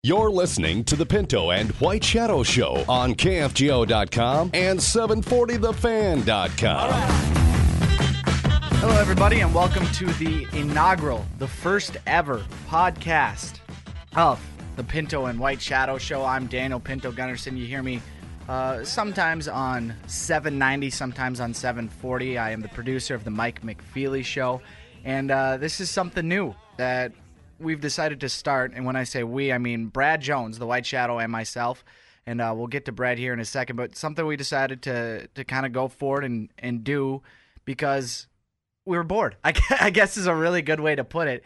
You're listening to the Pinto and White Shadow Show on KFGO.com and 740thefan.com. Hello, everybody, and welcome to the inaugural, the first ever podcast of the Pinto and White Shadow Show. I'm Daniel Pinto Gunnarsson. You hear me sometimes on 790, sometimes on 740. I am the producer of the Mike McFeely Show, and this is something new that we've decided to start. And when I say we, I mean Brad Jones, the White Shadow, and myself. And we'll get to Brad here in a second, but something we decided to kind of go forward and do because we were bored. I guess is a really good way to put it.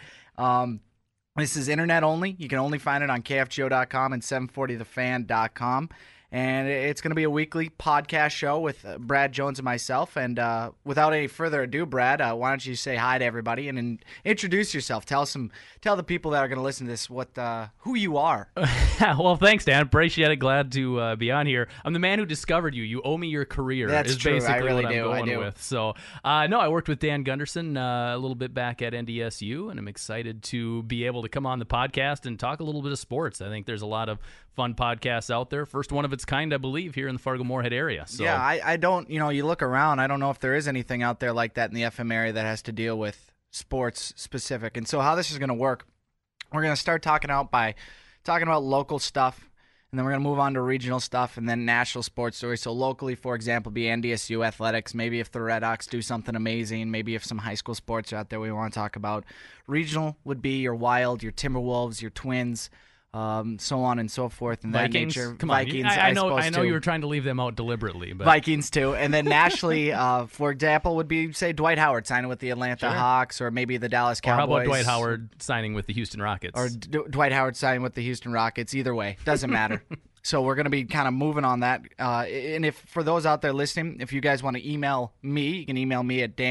This is internet only. You can only find it on KFGO.com and 740thefan.com. And it's going to be a weekly podcast show with Brad Jones and myself. And without any further ado, Brad, why don't you say hi to everybody and introduce yourself? Tell the people that are going to listen to this who you are. Well, thanks, Dan. Appreciate it. Glad to be on here. I'm the man who discovered you. You owe me your career. That's is true. Basically I really what do. I'm going with. So, no, I worked with Dan Gunderson a little bit back at NDSU, and I'm excited to be able to come on the podcast and talk a little bit of sports. I think there's a lot of fun podcasts out there. First one of its kind, I believe, here in the Fargo-Moorhead area. So. Yeah, I don't, you look around, I don't know if there is anything out there like that in the FM area that has to deal with sports specific. And so how this is going to work, we're going to start talking about local stuff, and then we're going to move on to regional stuff, and then national sports stories. So locally, for example, be NDSU athletics, maybe if the Red Hawks do something amazing, maybe if some high school sports are out there we want to talk about. Regional would be your Wild, your Timberwolves, your Twins, so on and so forth, and Vikings, that nature. come on. Vikings, I know too. you were trying to leave them out deliberately, but Vikings too, and then nationally, for example, would be say Dwight Howard signing with the Atlanta Hawks, or maybe the Dallas Cowboys. Or how about Dwight Howard signing with the Houston Rockets? Or Dwight Howard signing with the Houston Rockets. Either way, doesn't matter. So we're going to be kind of moving on that. And if for those out there listening, if you guys want to email me, you can email me at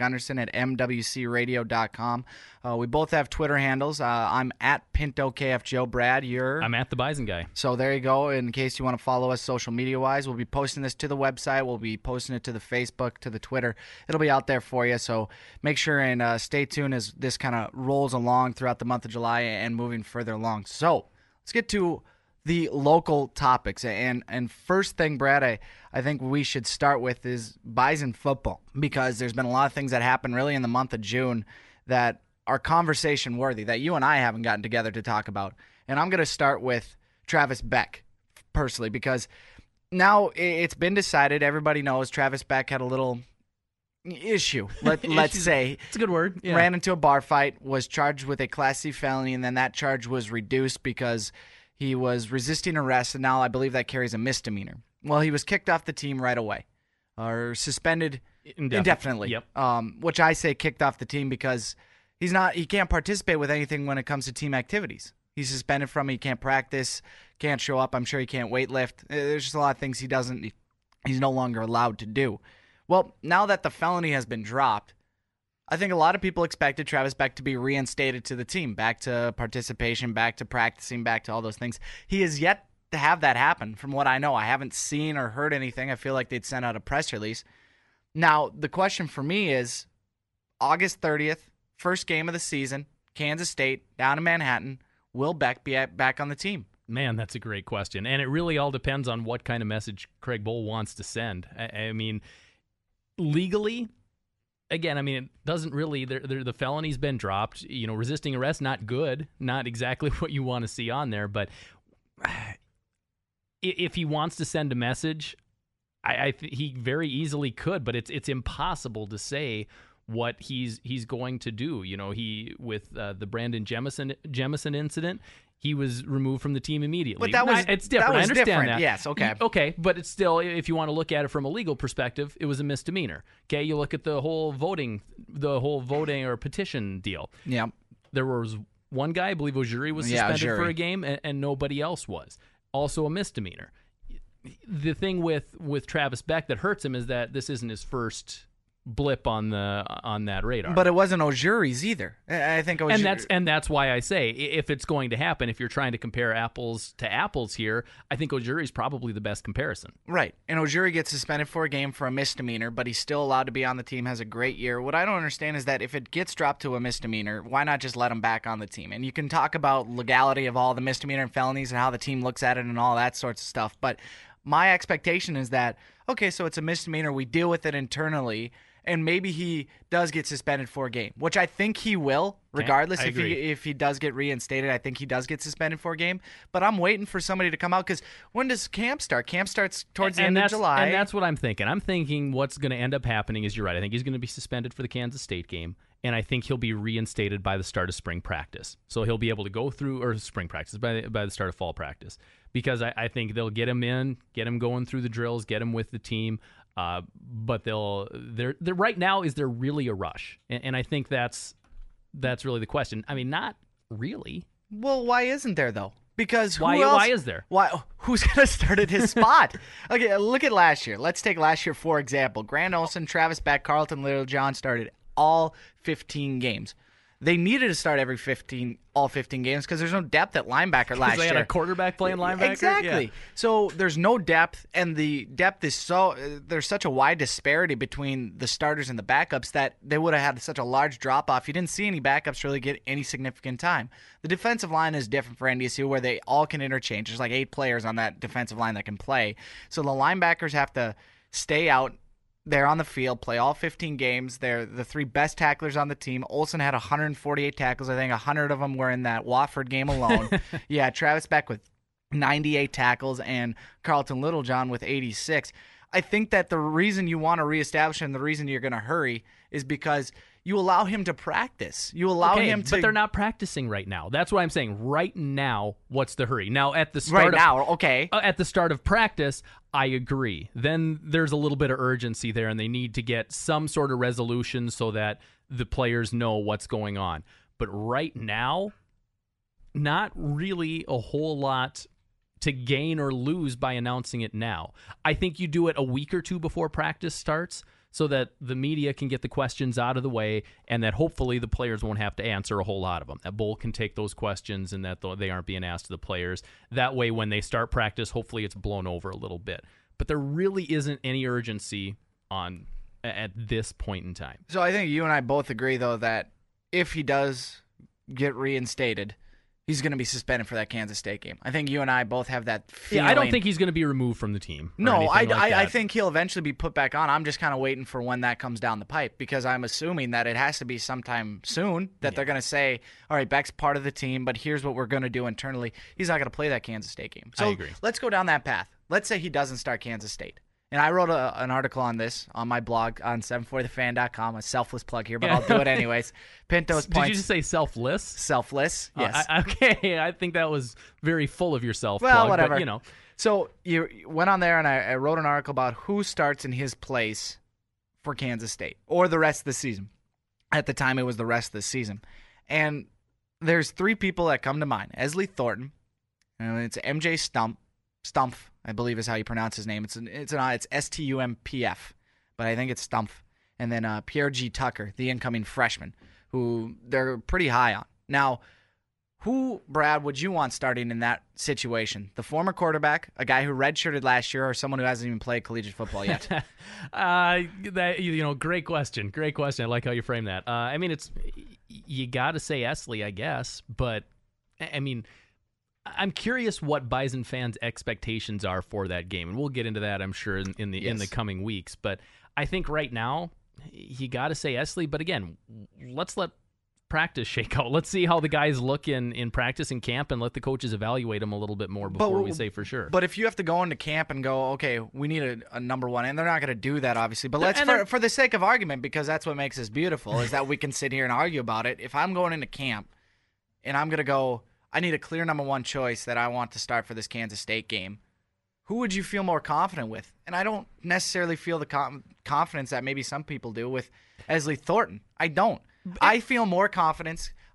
dan.gunderson@mwcradio.com. We both have Twitter handles. I'm at Pinto KFGO. Brad, you're? I'm at the Bison Guy. So there you go. In case you want to follow us social media-wise, we'll be posting this to the website. We'll be posting it to the Facebook, to the Twitter. It'll be out there for you. So make sure and stay tuned as this kind of rolls along throughout the month of July and moving further along. So let's get to the local topics. And first thing, Brad, I think we should start with is Bison football, because there's been a lot of things that happened really in the month of June that are conversation worthy that you and I haven't gotten together to talk about. And I'm going to start with Travis Beck personally, because now it's been decided, everybody knows Travis Beck had a little issue, let's say. It's a good word. Yeah. Ran into a bar fight, was charged with a Class C felony, and then that charge was reduced because he was resisting arrest, and now I believe that carries a misdemeanor. Well, he was kicked off the team right away, or suspended indefinitely. Yep. Which I say kicked off the team because he can't participate with anything when it comes to team activities. He's suspended from it. He can't practice, can't show up. I'm sure he can't weight lift. There's just a lot of things he's no longer allowed to do. Well, now that the felony has been dropped, I think a lot of people expected Travis Beck to be reinstated to the team, back to participation, back to practicing, back to all those things. He has yet to have that happen, from what I know. I haven't seen or heard anything. I feel like they'd sent out a press release. Now, the question for me is, August 30th, first game of the season, Kansas State, down in Manhattan, will Beck be back on the team? Man, that's a great question. And it really all depends on what kind of message Craig Bohl wants to send. I mean, legally, again, I mean, it doesn't really, the felony's been dropped. Resisting arrest, not good. Not exactly what you want to see on there. But if he wants to send a message, he very easily could. But it's impossible to say what he's going to do. With the Brandon Jemison incident, he was removed from the team immediately. But it's different. I understand different. that. Yes, okay. Okay, but it's still, if you want to look at it from a legal perspective, it was a misdemeanor. Okay, you look at the whole voting or petition deal. Yeah. There was one guy, I believe Ojiri, was suspended for a game, and nobody else was. Also a misdemeanor. The thing with Travis Beck that hurts him is that this isn't his first blip on that radar. But it wasn't Ojuri's either. I think Ojuri... And that's why I say, if it's going to happen, if you're trying to compare apples to apples here, I think Ojuri's probably the best comparison. Right. And Ojuri gets suspended for a game for a misdemeanor, but he's still allowed to be on the team, has a great year. What I don't understand is that if it gets dropped to a misdemeanor, why not just let him back on the team? And you can talk about legality of all the misdemeanor and felonies and how the team looks at it and all that sorts of stuff, but my expectation is that, okay, so it's a misdemeanor, we deal with it internally, and maybe he does get suspended for a game, which I think he will, regardless. If he does get reinstated, I think he does get suspended for a game. But I'm waiting for somebody to come out, because when does camp start? Camp starts towards the end of July. And that's what I'm thinking. I'm thinking what's going to end up happening is, you're right, I think he's going to be suspended for the Kansas State game, and I think he'll be reinstated by the start of spring practice. So he'll be able to go through, or spring practice, by the start of fall practice. Because I think they'll get him in, get him going through the drills, get him with the team. But they're right now, is there really a rush? And I think that's really the question. I mean, not really. Well, why isn't there though? Because why is there? Who's going to start at his spot? Okay, look at last year. Let's take last year for example. Grant Olson, Travis Beck, Carlton Littlejohn started all 15 games. They needed to start all 15 games because there's no depth at linebacker last year. They had a quarterback playing linebacker? Exactly. Yeah. So there's no depth, and the depth is there's such a wide disparity between the starters and the backups that they would have had such a large drop-off. You didn't see any backups really get any significant time. The defensive line is different for NDSU, where they all can interchange. There's like 8 players on that defensive line that can play. So the linebackers have to stay out. They're on the field, play all 15 games. They're the 3 best tacklers on the team. Olsen had 148 tackles. I think 100 of them were in that Wofford game alone. Yeah, Travis Beck with 98 tackles and Carlton Littlejohn with 86. I think that the reason you want to reestablish and the reason you're going to hurry is because you allow him to practice. You allow him to... But they're not practicing right now. That's what I'm saying. Right now, what's the hurry? Now, at the start at the start of practice, I agree. Then there's a little bit of urgency there, and they need to get some sort of resolution so that the players know what's going on. But right now, not really a whole lot to gain or lose by announcing it now. I think you do it a week or two before practice starts, so that the media can get the questions out of the way, and that hopefully the players won't have to answer a whole lot of them. That Bowl can take those questions, and that they aren't being asked to the players. That way, when they start practice, hopefully it's blown over a little bit. But there really isn't any urgency at this point in time. So I think you and I both agree, though, that if he does get reinstated, he's going to be suspended for that Kansas State game. I think you and I both have that feeling. Yeah, I don't think he's going to be removed from the team. No, I think he'll eventually be put back on. I'm just kind of waiting for when that comes down the pipe, because I'm assuming that it has to be sometime soon that they're going to say, all right, Beck's part of the team, but here's what we're going to do internally. He's not going to play that Kansas State game. So I agree. Let's go down that path. Let's say he doesn't start Kansas State. And I wrote an article on this on my blog on 740thefan.com, a selfless plug here, but I'll do it anyways. Pinto's points. Did you just say selfless? Selfless, yes. Okay, I think that was very full of yourself. Well, plug, whatever. But, So you went on there, and I wrote an article about who starts in his place for Kansas State or the rest of the season. At the time, it was the rest of the season. And there's 3 people that come to mind. Esley Thornton, and it's MJ Stumpf, I believe is how you pronounce his name. It's Stumpf, but I think it's Stumpf. And then Pierre G. Tucker, the incoming freshman, who they're pretty high on. Now, who, Brad, would you want starting in that situation? The former quarterback, a guy who redshirted last year, or someone who hasn't even played collegiate football yet? Great question. Great question. I like how you frame that. I mean, you got to say Esley, I guess, but I mean, I'm curious what Bison fans' expectations are for that game, and we'll get into that, I'm sure, in the coming weeks. But I think right now you got to say Esley. But again, let's let practice shake out. Let's see how the guys look in practice and camp, and let the coaches evaluate them a little bit more before we say for sure. But if you have to go into camp and go, okay, we need a number one, and they're not going to do that, obviously. But let's, for the sake of argument, because that's what makes this beautiful, is that we can sit here and argue about it. If I'm going into camp and I'm going to go, I need a clear number one choice that I want to start for this Kansas State game, who would you feel more confident with? And I don't necessarily feel the confidence that maybe some people do with Esley Thornton. I don't. I feel more confidence.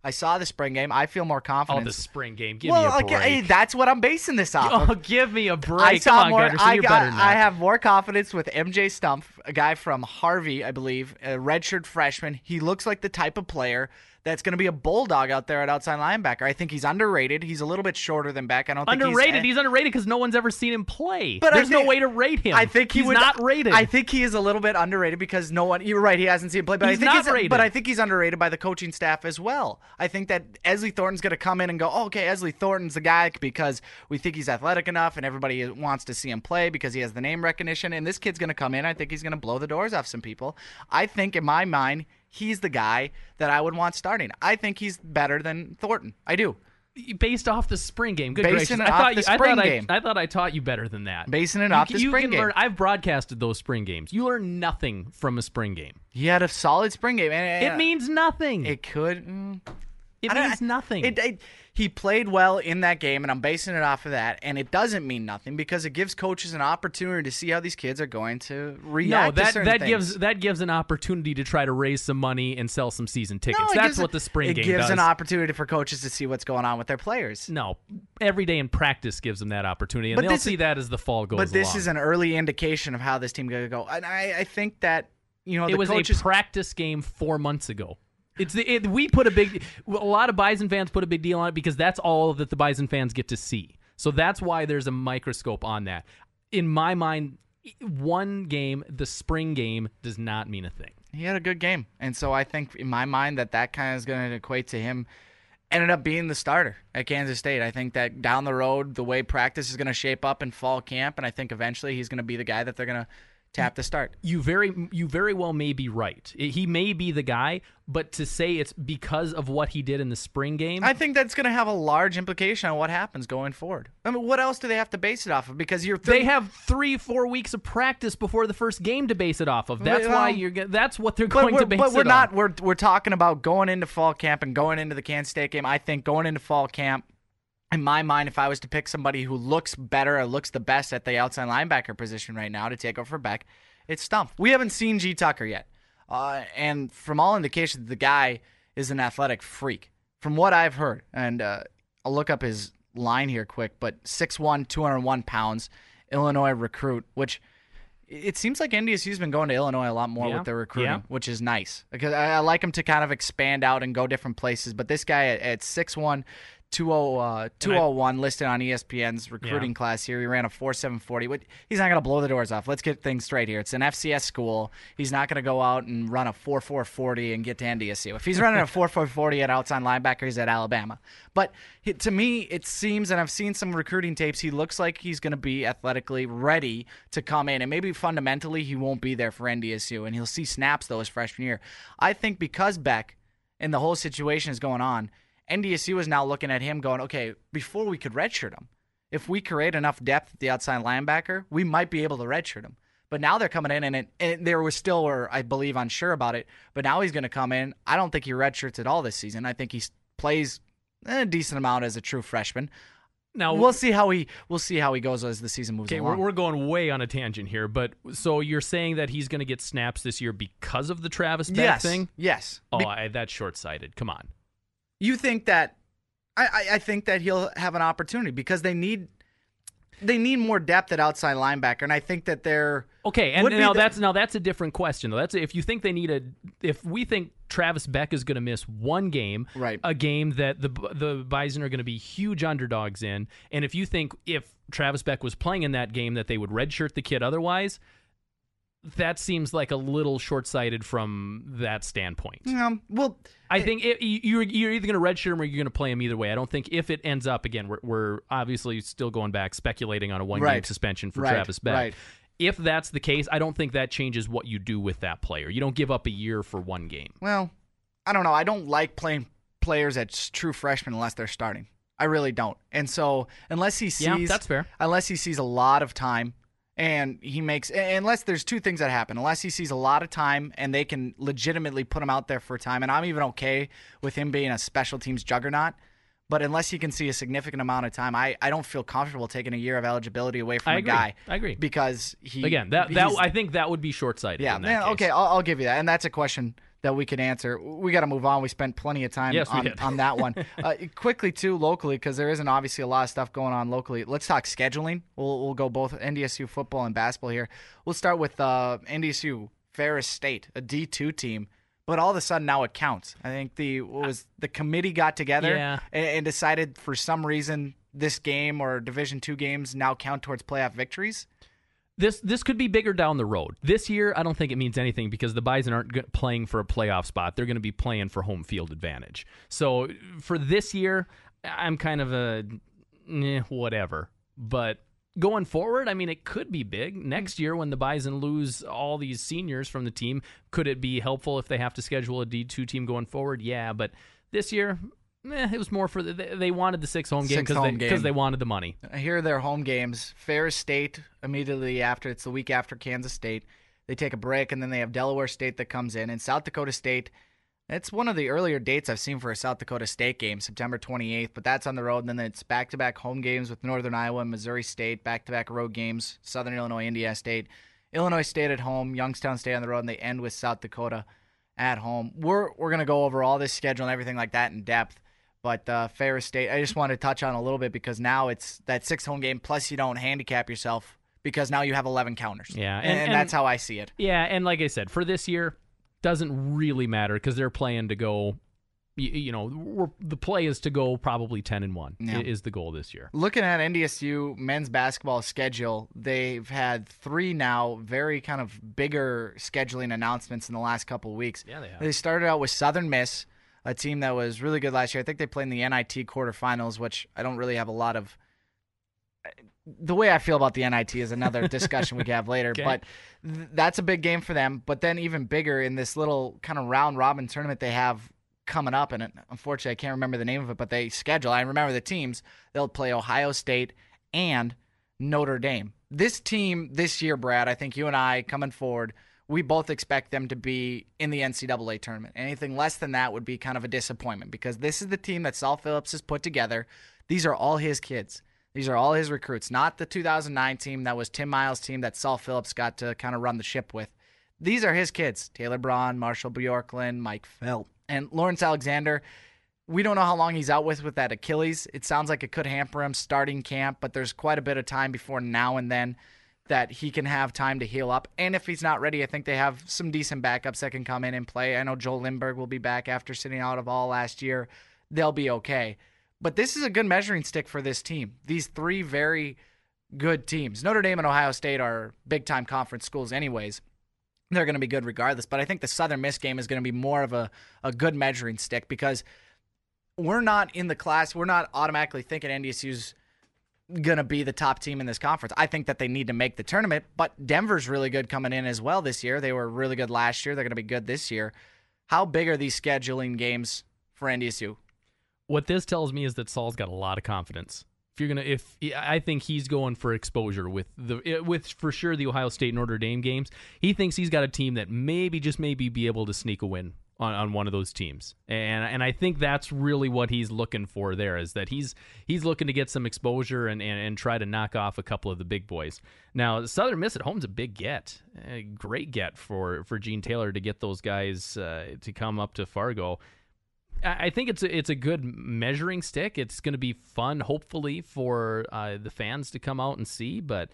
I saw the spring game. I feel more confident. Oh, the spring game. Give me a break. Okay, that's what I'm basing this off of. Oh, give me a break. I Come on, more, Gunderson, you're better than that. I have more confidence with MJ Stumpf, a guy from Harvey, I believe, a redshirt freshman. He looks like the type of player that's going to be a bulldog out there at outside linebacker. I think he's underrated. He's a little bit shorter than Beck. I don't think underrated. He's underrated because no one's ever seen him play. But there's no way to rate him. I think he's not rated. I think he is a little bit underrated because no one. You're right. He hasn't seen him play, but I think he's underrated by the coaching staff as well. I think that Esley Thornton's going to come in and go, oh, okay, Esley Thornton's the guy because we think he's athletic enough and everybody wants to see him play because he has the name recognition. And this kid's going to come in. I think he's going to blow the doors off some people. I think in my mind, he's the guy that I would want starting. I think he's better than Thornton. I do. Based off the spring game. Good Basing gracious. it off the spring game. I thought I taught you better than that. Basing it off the spring game. I've broadcasted those spring games. You learn nothing from a spring game. He had a solid spring game. It means nothing. It could. It means nothing. He played well in that game, and I'm basing it off of that. And it doesn't mean nothing because it gives coaches an opportunity to see how these kids are going to react. No, to certain things. that gives an opportunity to try to raise some money and sell some season tickets. That's what the spring game does. It gives an opportunity for coaches to see what's going on with their players. No, every day in practice gives them that opportunity, and they'll see that as the fall goes along. But this is an early indication of how this team going to go. And I think that it was a practice game 4 months ago. We put a lot of Bison fans put a big deal on it because that's all that the Bison fans get to see. So that's why there's a microscope on that. In my mind, one game, the spring game, does not mean a thing. He had a good game. And so I think in my mind that kind of is going to equate to him ended up being the starter at Kansas State. I think that down the road, the way practice is going to shape up in fall camp, and I think eventually he's going to be the guy that they're going to tap to start. You very well may be right. He may be the guy, but to say it's because of what he did in the spring game, I think that's going to have a large implication on what happens going forward. I mean, what else do they have to base it off of? Because they have 3-4 weeks of practice before the first game to base it off of. That's that's what they're going to base it on. But we're not. We're talking about going into fall camp and going into the Kansas State game. I think going into fall camp, in my mind, if I was to pick somebody who looks better or looks the best at the outside linebacker position right now to take over for Beck, it's Stumpf. We haven't seen G. Tucker yet. And from all indications, the guy is an athletic freak. From what I've heard, and I'll look up his line here quick, but 6'1", 201 pounds, Illinois recruit, which it seems like NDSU's been going to Illinois a lot more with their recruiting, which is nice. Because I like him to kind of expand out and go different places. But this guy at 6'1", 201 listed on ESPN's recruiting class here. He ran a 4.740. He's not going to blow the doors off. Let's get things straight here. It's an FCS school. He's not going to go out and run a 4.440 and get to NDSU. If he's running a 4.440 at outside linebacker, he's at Alabama. But to me, it seems, and I've seen some recruiting tapes, he looks like he's going to be athletically ready to come in. And maybe fundamentally he won't be there for NDSU, and he'll see snaps, though, his freshman year. I think because Beck and the whole situation is going on, NDSU is now looking at him going, okay, before we could redshirt him, if we create enough depth at the outside linebacker, we might be able to redshirt him. But now they're coming in, and there was still, I believe, unsure about it. But now he's going to come in. I don't think he redshirts at all this season. I think he plays a decent amount as a true freshman. Now we'll see how he goes as the season moves along. We're going way on a tangent here, but so you're saying that he's going to get snaps this year because of the Travis Beck thing? Yes. That's short-sighted. Come on. You think that I think that he'll have an opportunity because they need more depth at outside linebacker, and I think that they're okay. And that's a different question though. That's if you think they need if we think Travis Beck is going to miss one game, right, a game that the Bison are going to be huge underdogs in, and if you think if Travis Beck was playing in that game that they would redshirt the kid otherwise. That seems like a little short-sighted from that standpoint. I think you're either going to redshirt him or you're going to play him either way. I don't think if it ends up, again, we're obviously still going back, speculating on a one-game suspension for Travis Beck. Right. If that's the case, I don't think that changes what you do with that player. You don't give up a year for one game. Well, I don't know. I don't like playing players as true freshmen unless they're starting. I really don't. And so unless he sees, that's fair. Unless he sees a lot of time. And unless there's two things that happen, unless he sees a lot of time and they can legitimately put him out there for time, and I'm even okay with him being a special teams juggernaut, but unless he can see a significant amount of time, I don't feel comfortable taking a year of eligibility away from a guy. I agree. Because I think that would be short-sighted. Yeah, in that case. okay, I'll give you that. And that's a question that we could answer. We got to move on. We spent plenty of time on that one. Quickly, too, locally, because there isn't obviously a lot of stuff going on locally. Let's talk scheduling. We'll go both NDSU football and basketball here. We'll start with NDSU, Ferris State, a D2 team. But all of a sudden now it counts. I think the committee got together and decided for some reason this game or Division II games now count towards playoff victories. This could be bigger down the road. This year, I don't think it means anything because the Bison aren't playing for a playoff spot. They're going to be playing for home field advantage. So for this year, I'm kind of whatever. But going forward, I mean, it could be big. Next year, when the Bison lose all these seniors from the team, could it be helpful if they have to schedule a D2 team going forward? Yeah, but this year, it was more for they wanted the 6 home game because they wanted the money. Here are their home games. Ferris State immediately after. It's the week after Kansas State. They take a break, and then they have Delaware State that comes in. And South Dakota State, it's one of the earlier dates I've seen for a South Dakota State game, September 28th, but that's on the road. And then it's back-to-back home games with Northern Iowa and Missouri State, back-to-back road games, Southern Illinois, Indiana State, Illinois State at home, Youngstown State on the road, and they end with South Dakota at home. We're going to go over all this schedule and everything like that in depth. But Ferris State, I just wanted to touch on a little bit because now it's that 6 home game, plus you don't handicap yourself because now you have 11 counters. Yeah, and that's how I see it. Yeah, and like I said, for this year, doesn't really matter because they're playing to go, the play is to go probably 10-1 is the goal this year. Looking at NDSU men's basketball schedule, they've had 3 now very kind of bigger scheduling announcements in the last couple of weeks. Yeah, they have. They started out with Southern Miss, a team that was really good last year. I think they played in the NIT quarterfinals, which I don't really have a lot of. The way I feel about the NIT is another discussion we can have later, okay. But that's a big game for them. But then even bigger in this little kind of round-robin tournament they have coming up, and unfortunately I can't remember the name of it, but they schedule. I remember the teams. They'll play Ohio State and Notre Dame. This team this year, Brad, I think you and I coming forward, we both expect them to be in the NCAA tournament. Anything less than that would be kind of a disappointment because this is the team that Saul Phillips has put together. These are all his kids. These are all his recruits, not the 2009 team that was Tim Miles' team that Saul Phillips got to kind of run the ship with. These are his kids, Taylor Braun, Marshall Bjorklund, Mike Felt, and Lawrence Alexander. We don't know how long he's out with that Achilles. It sounds like it could hamper him starting camp, but there's quite a bit of time before now and then that he can have time to heal up. And if he's not ready, I think they have some decent backups that can come in and play. I know Joel Lindbergh will be back after sitting out of all last year. They'll be okay. But this is a good measuring stick for this team. These 3 very good teams. Notre Dame and Ohio State are big-time conference schools anyways. They're going to be good regardless. But I think the Southern Miss game is going to be more of a good measuring stick because we're not in the class. We're not automatically thinking NDSU's going to be the top team in this conference. I think that they need to make the tournament, but Denver's really good coming in as well this year. They were really good last year. They're going to be good this year. How big are these scheduling for NDSU? What this tells me is that Saul's got a lot of confidence. I think he's going for exposure with for sure the Ohio State Notre Dame games. He thinks he's got a team that maybe be able to sneak a win on one of those teams, and I think that's really what he's looking for there. Is that he's looking to get some exposure and try to knock off a couple of the big boys. Now Southern Miss at home's a big get, a great get for Gene Taylor to get those guys to come up to Fargo. I think it's a good measuring stick. It's going to be fun, hopefully, for the fans to come out and see. But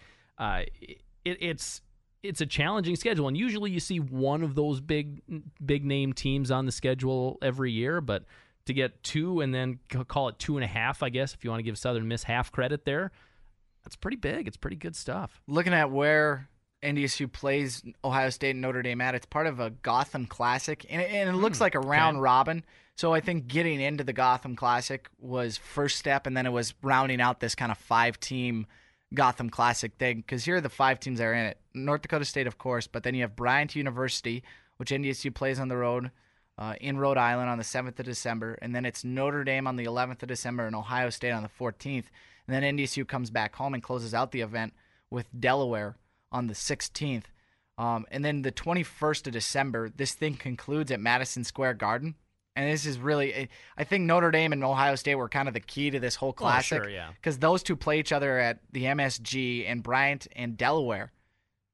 it's a challenging schedule, and usually you see one of those big name teams on the schedule every year. But to get 2 and then call it 2.5, I guess, if you want to give Southern Miss half credit there, that's pretty big. It's pretty good stuff. Looking at where NDSU plays Ohio State and Notre Dame at, it's part of a Gotham Classic, and it looks like a round robin. So I think getting into the Gotham Classic was first step, and then it was rounding out this kind of 5-team Gotham Classic thing, because here are the 5 teams that are in it. North Dakota State, of course, but then you have Bryant University, which NDSU plays on the road in Rhode Island on the 7th of December, and then it's Notre Dame on the 11th of December and Ohio State on the 14th, and then NDSU comes back home and closes out the event with Delaware on the 16th. And then the 21st of December, this thing concludes at Madison Square Garden. And this is really, I think Notre Dame and Ohio State were kind of the key to this whole classic. Oh, sure, yeah. Because those two play each other at the MSG, and Bryant and Delaware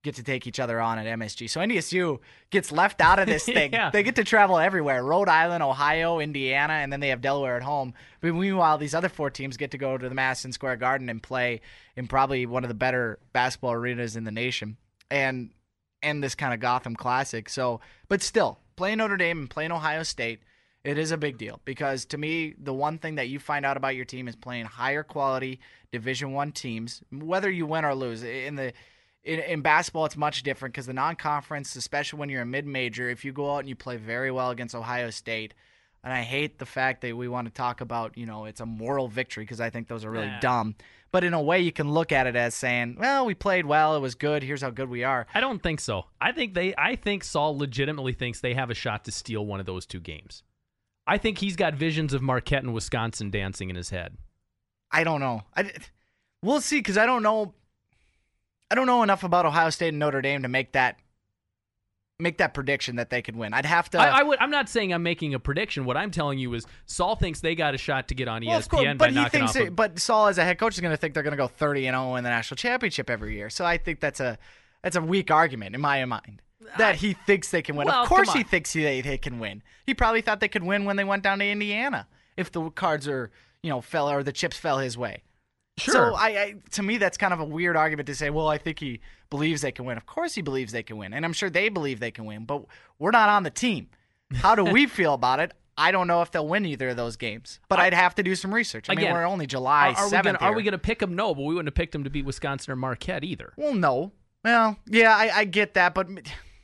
get to take each other on at MSG. So NDSU gets left out of this thing. Yeah. They get to travel everywhere. Rhode Island, Ohio, Indiana, and then they have Delaware at home. But meanwhile, these other 4 teams get to go to the Madison Square Garden and play in probably one of the better basketball arenas in the nation. And this kind of Gotham Classic. So, but still, playing Notre Dame and playing Ohio State, it is a big deal because to me, the one thing that you find out about your team is playing higher quality Division I teams, whether you win or lose. In basketball, it's much different because the non-conference, especially when you're a mid-major, if you go out and you play very well against Ohio State, and I hate the fact that we want to talk about, it's a moral victory because I think those are really dumb. But in a way, you can look at it as saying, well, we played well, it was good, here's how good we are. I don't think so. I think Saul legitimately thinks they have a shot to steal one of those 2 games. I think he's got visions of Marquette and Wisconsin dancing in his head. I don't know. We'll see because I don't know enough about Ohio State and Notre Dame to make that prediction that they could win. I'd have to. I'm not saying I'm making a prediction. What I'm telling you is Saul thinks they got a shot to get on ESPN by knocking off. But Saul, as a head coach, is going to think they're going to go 30-0 in the national championship every year. So I think that's a weak argument in my mind that he thinks they can win. Well, of course, he thinks they can win. He probably thought they could win when they went down to Indiana if the cards are fell or the chips fell his way. Sure. So to me, that's kind of a weird argument to say, well, I think he believes they can win. Of course he believes they can win, and I'm sure they believe they can win, but we're not on the team. How do we feel about it? I don't know if they'll win either of those games, but I'd have to do some research. I mean, we're only July 7th. Are we going to pick them? No, but we wouldn't have picked them to beat Wisconsin or Marquette either. Well, no. Well, yeah, I get that, but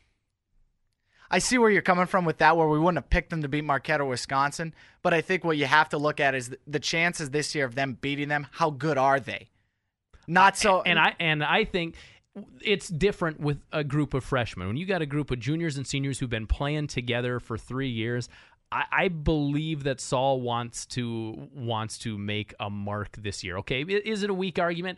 I see where you're coming from with that, where we wouldn't have picked them to beat Marquette or Wisconsin. But I think what you have to look at is the chances this year of them beating them. How good are they? Not so. And I think it's different with a group of freshmen. When you got a group of juniors and seniors who've been playing together for 3 years, I believe that Saul wants to make a mark this year. Okay, is it a weak argument?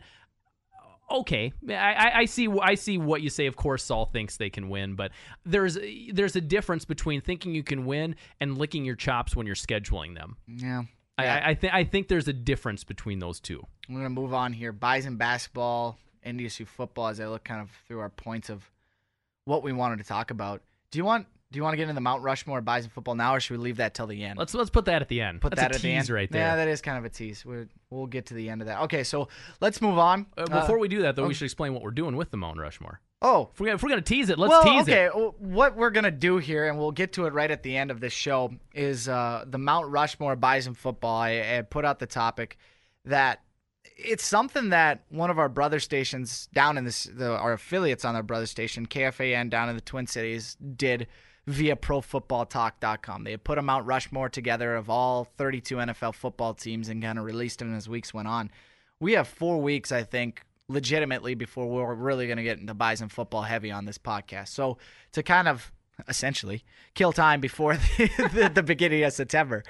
Okay, I see what you say. Of course, Saul thinks they can win, but there's a difference between thinking you can win and licking your chops when you're scheduling them. Yeah. I think there's a difference between those two. I'm going to move on here. Bison basketball, NDSU football, as I look kind of through our points of what we wanted to talk about. Do you want to get into the Mount Rushmore Bison football now, or should we leave that till the end? Let's put that at the end. That's a at tease the end right there. Yeah, that is kind of a tease. We'll get to the end of that. Okay, so let's move on. Before we do that, though, we should explain what we're doing with the Mount Rushmore. Oh. If we're going to tease it, let's tease it. Okay, what we're going to do here, and we'll get to it right at the end of this show, is the Mount Rushmore Bison football. I put out the topic that it's something that one of our brother stations down in our affiliates on our brother station, KFAN down in the Twin Cities, did via ProFootballTalk.com. They had put a Mount Rushmore together of all 32 NFL football teams and kind of released them as weeks went on. We have 4 weeks, I think, legitimately before we're really going to get into Bison football heavy on this podcast. So to kind of essentially kill time before the beginning of September,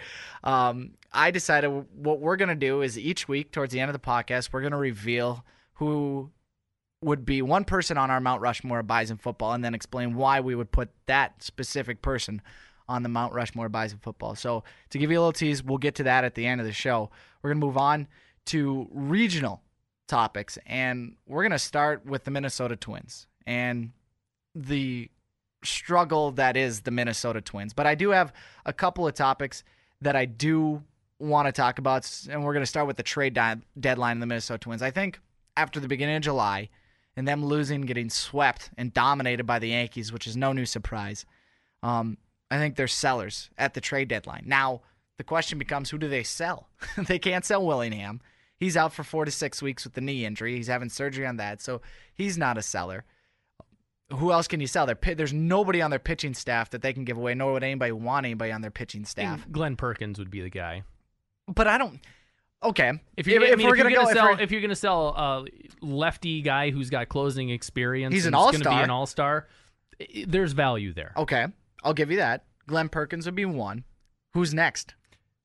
I decided what we're going to do is each week towards the end of the podcast, we're going to reveal who would be one person on our Mount Rushmore of Bison football and then explain why we would put that specific person on the Mount Rushmore of Bison football. So to give you a little tease, we'll get to that at the end of the show. We're going to move on to regional topics, and we're going to start with the Minnesota Twins and the struggle that is the Minnesota Twins. But I do have a couple of topics that I do want to talk about, and we're going to start with the trade deadline of the Minnesota Twins. I think after the beginning of July and them losing, getting swept and dominated by the Yankees, which is no new surprise, I think they're sellers at the trade deadline. Now, the question becomes, who do they sell? They can't sell Willingham. He's out for 4 to 6 weeks with the knee injury. He's having surgery on that, so he's not a seller. Who else can you sell? There's nobody on their pitching staff that they can give away, nor would anybody want anybody on their pitching staff. Glenn Perkins would be the guy. But I don't... Okay. If you're going to sell a lefty guy who's got closing experience, he's an all-star. All-Star. Going to be an all-star. There's value there. Okay, I'll give you that. Glenn Perkins would be one. Who's next?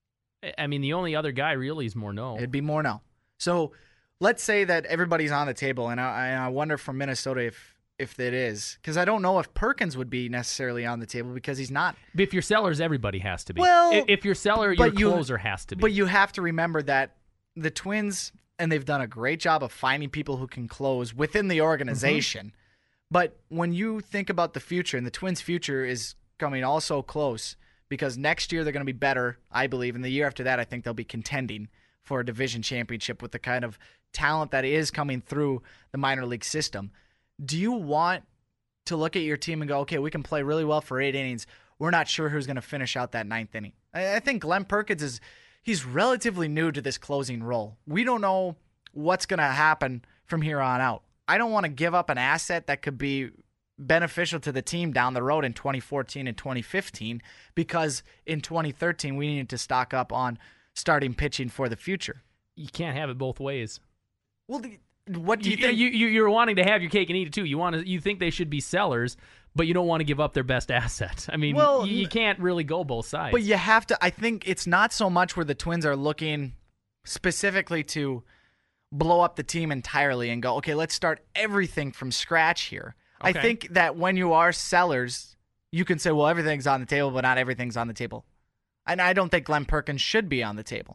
I mean, the only other guy really is Morneau. It'd be Morneau. So let's say that everybody's on the table, and I wonder from Minnesota if it is, because I don't know if Perkins would be necessarily on the table because he's not. But if you're sellers, everybody has to be. Well, if you're seller, your closer has to be. But you have to remember that the Twins, and they've done a great job of finding people who can close within the organization, But when you think about the future, and the Twins' future is coming also close, because next year they're going to be better, I believe, and the year after that I think they'll be contending for a division championship with the kind of talent that is coming through the minor league system. Do you want to look at your team and go, okay, we can play really well for 8 innings. We're not sure who's going to finish out that 9th inning. I think Glenn Perkins he's relatively new to this closing role. We don't know what's going to happen from here on out. I don't want to give up an asset that could be beneficial to the team down the road in 2014 and 2015 because in 2013 we needed to stock up on starting pitching for the future. You can't have it both ways. Well, what do you think? You're wanting to have your cake and eat it too. You think they should be sellers, but you don't want to give up their best asset. I mean, you can't really go both sides. But you have to. I think it's not so much where the Twins are looking specifically to blow up the team entirely and go, okay, let's start everything from scratch here. Okay. I think that when you are sellers, you can say, well, everything's on the table, but not everything's on the table. And I don't think Glenn Perkins should be on the table.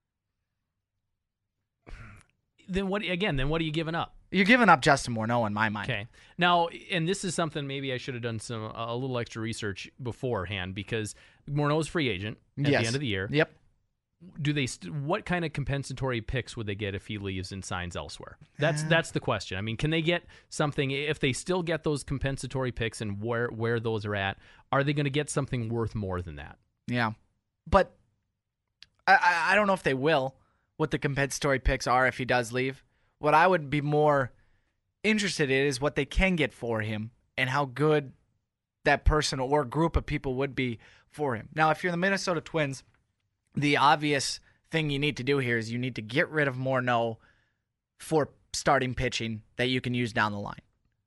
Then what are you giving up? You're giving up Justin Morneau in my mind. Okay. Now, and this is something maybe I should have done a little extra research beforehand because Morneau's free agent at the end of the year. Yep. Do they? What kind of compensatory picks would they get if he leaves and signs elsewhere? That's the question. I mean, can they get something if they still get those compensatory picks and where those are at? Are they going to get something worth more than that? Yeah, but I don't know if they will. What the compensatory picks are if he does leave. What I would be more interested in is what they can get for him and how good that person or group of people would be for him. Now, if you're the Minnesota Twins, the obvious thing you need to do here is you need to get rid of Morneau for starting pitching that you can use down the line.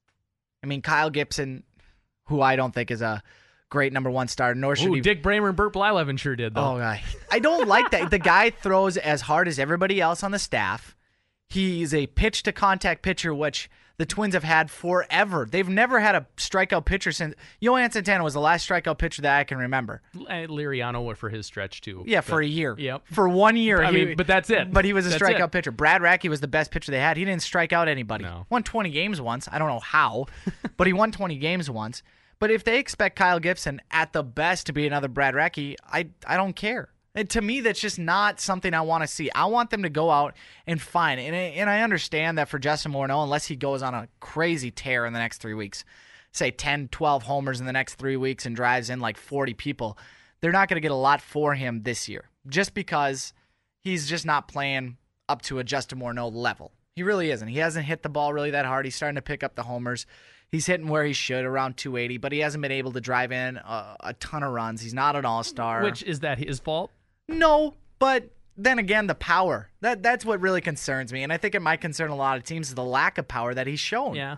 I mean, Kyle Gibson, who I don't think is a great number one starter, nor should he. Dick Bramer and Burt Blyleven sure did, though. Oh, I don't like that. The guy throws as hard as everybody else on the staff. He's a pitch-to-contact pitcher, which the Twins have had forever. They've never had a strikeout pitcher since Yohan Santana was the last strikeout pitcher that I can remember. Liriano went for his stretch, too. Yeah, for a year. Yep. For 1 year. But that's it. But he was a strikeout pitcher. Brad Radke was the best pitcher they had. He didn't strike out anybody. No. Won 20 games once. I don't know how, but he won 20 games once. But if they expect Kyle Gibson at the best to be another Brad Radke, I don't care. And to me, that's just not something I want to see. I want them to go out and find. And I understand that for Justin Morneau, unless he goes on a crazy tear in the next 3 weeks, say 10, 12 homers in the next 3 weeks and drives in like 40 people, they're not going to get a lot for him this year just because he's just not playing up to a Justin Morneau level. He really isn't. He hasn't hit the ball really that hard. He's starting to pick up the homers. He's hitting where he should, around 280, but he hasn't been able to drive in a ton of runs. He's not an all-star. Which, is that his fault? No, but then again, the power. That's what really concerns me, and I think it might concern a lot of teams, is the lack of power that he's shown. Yeah.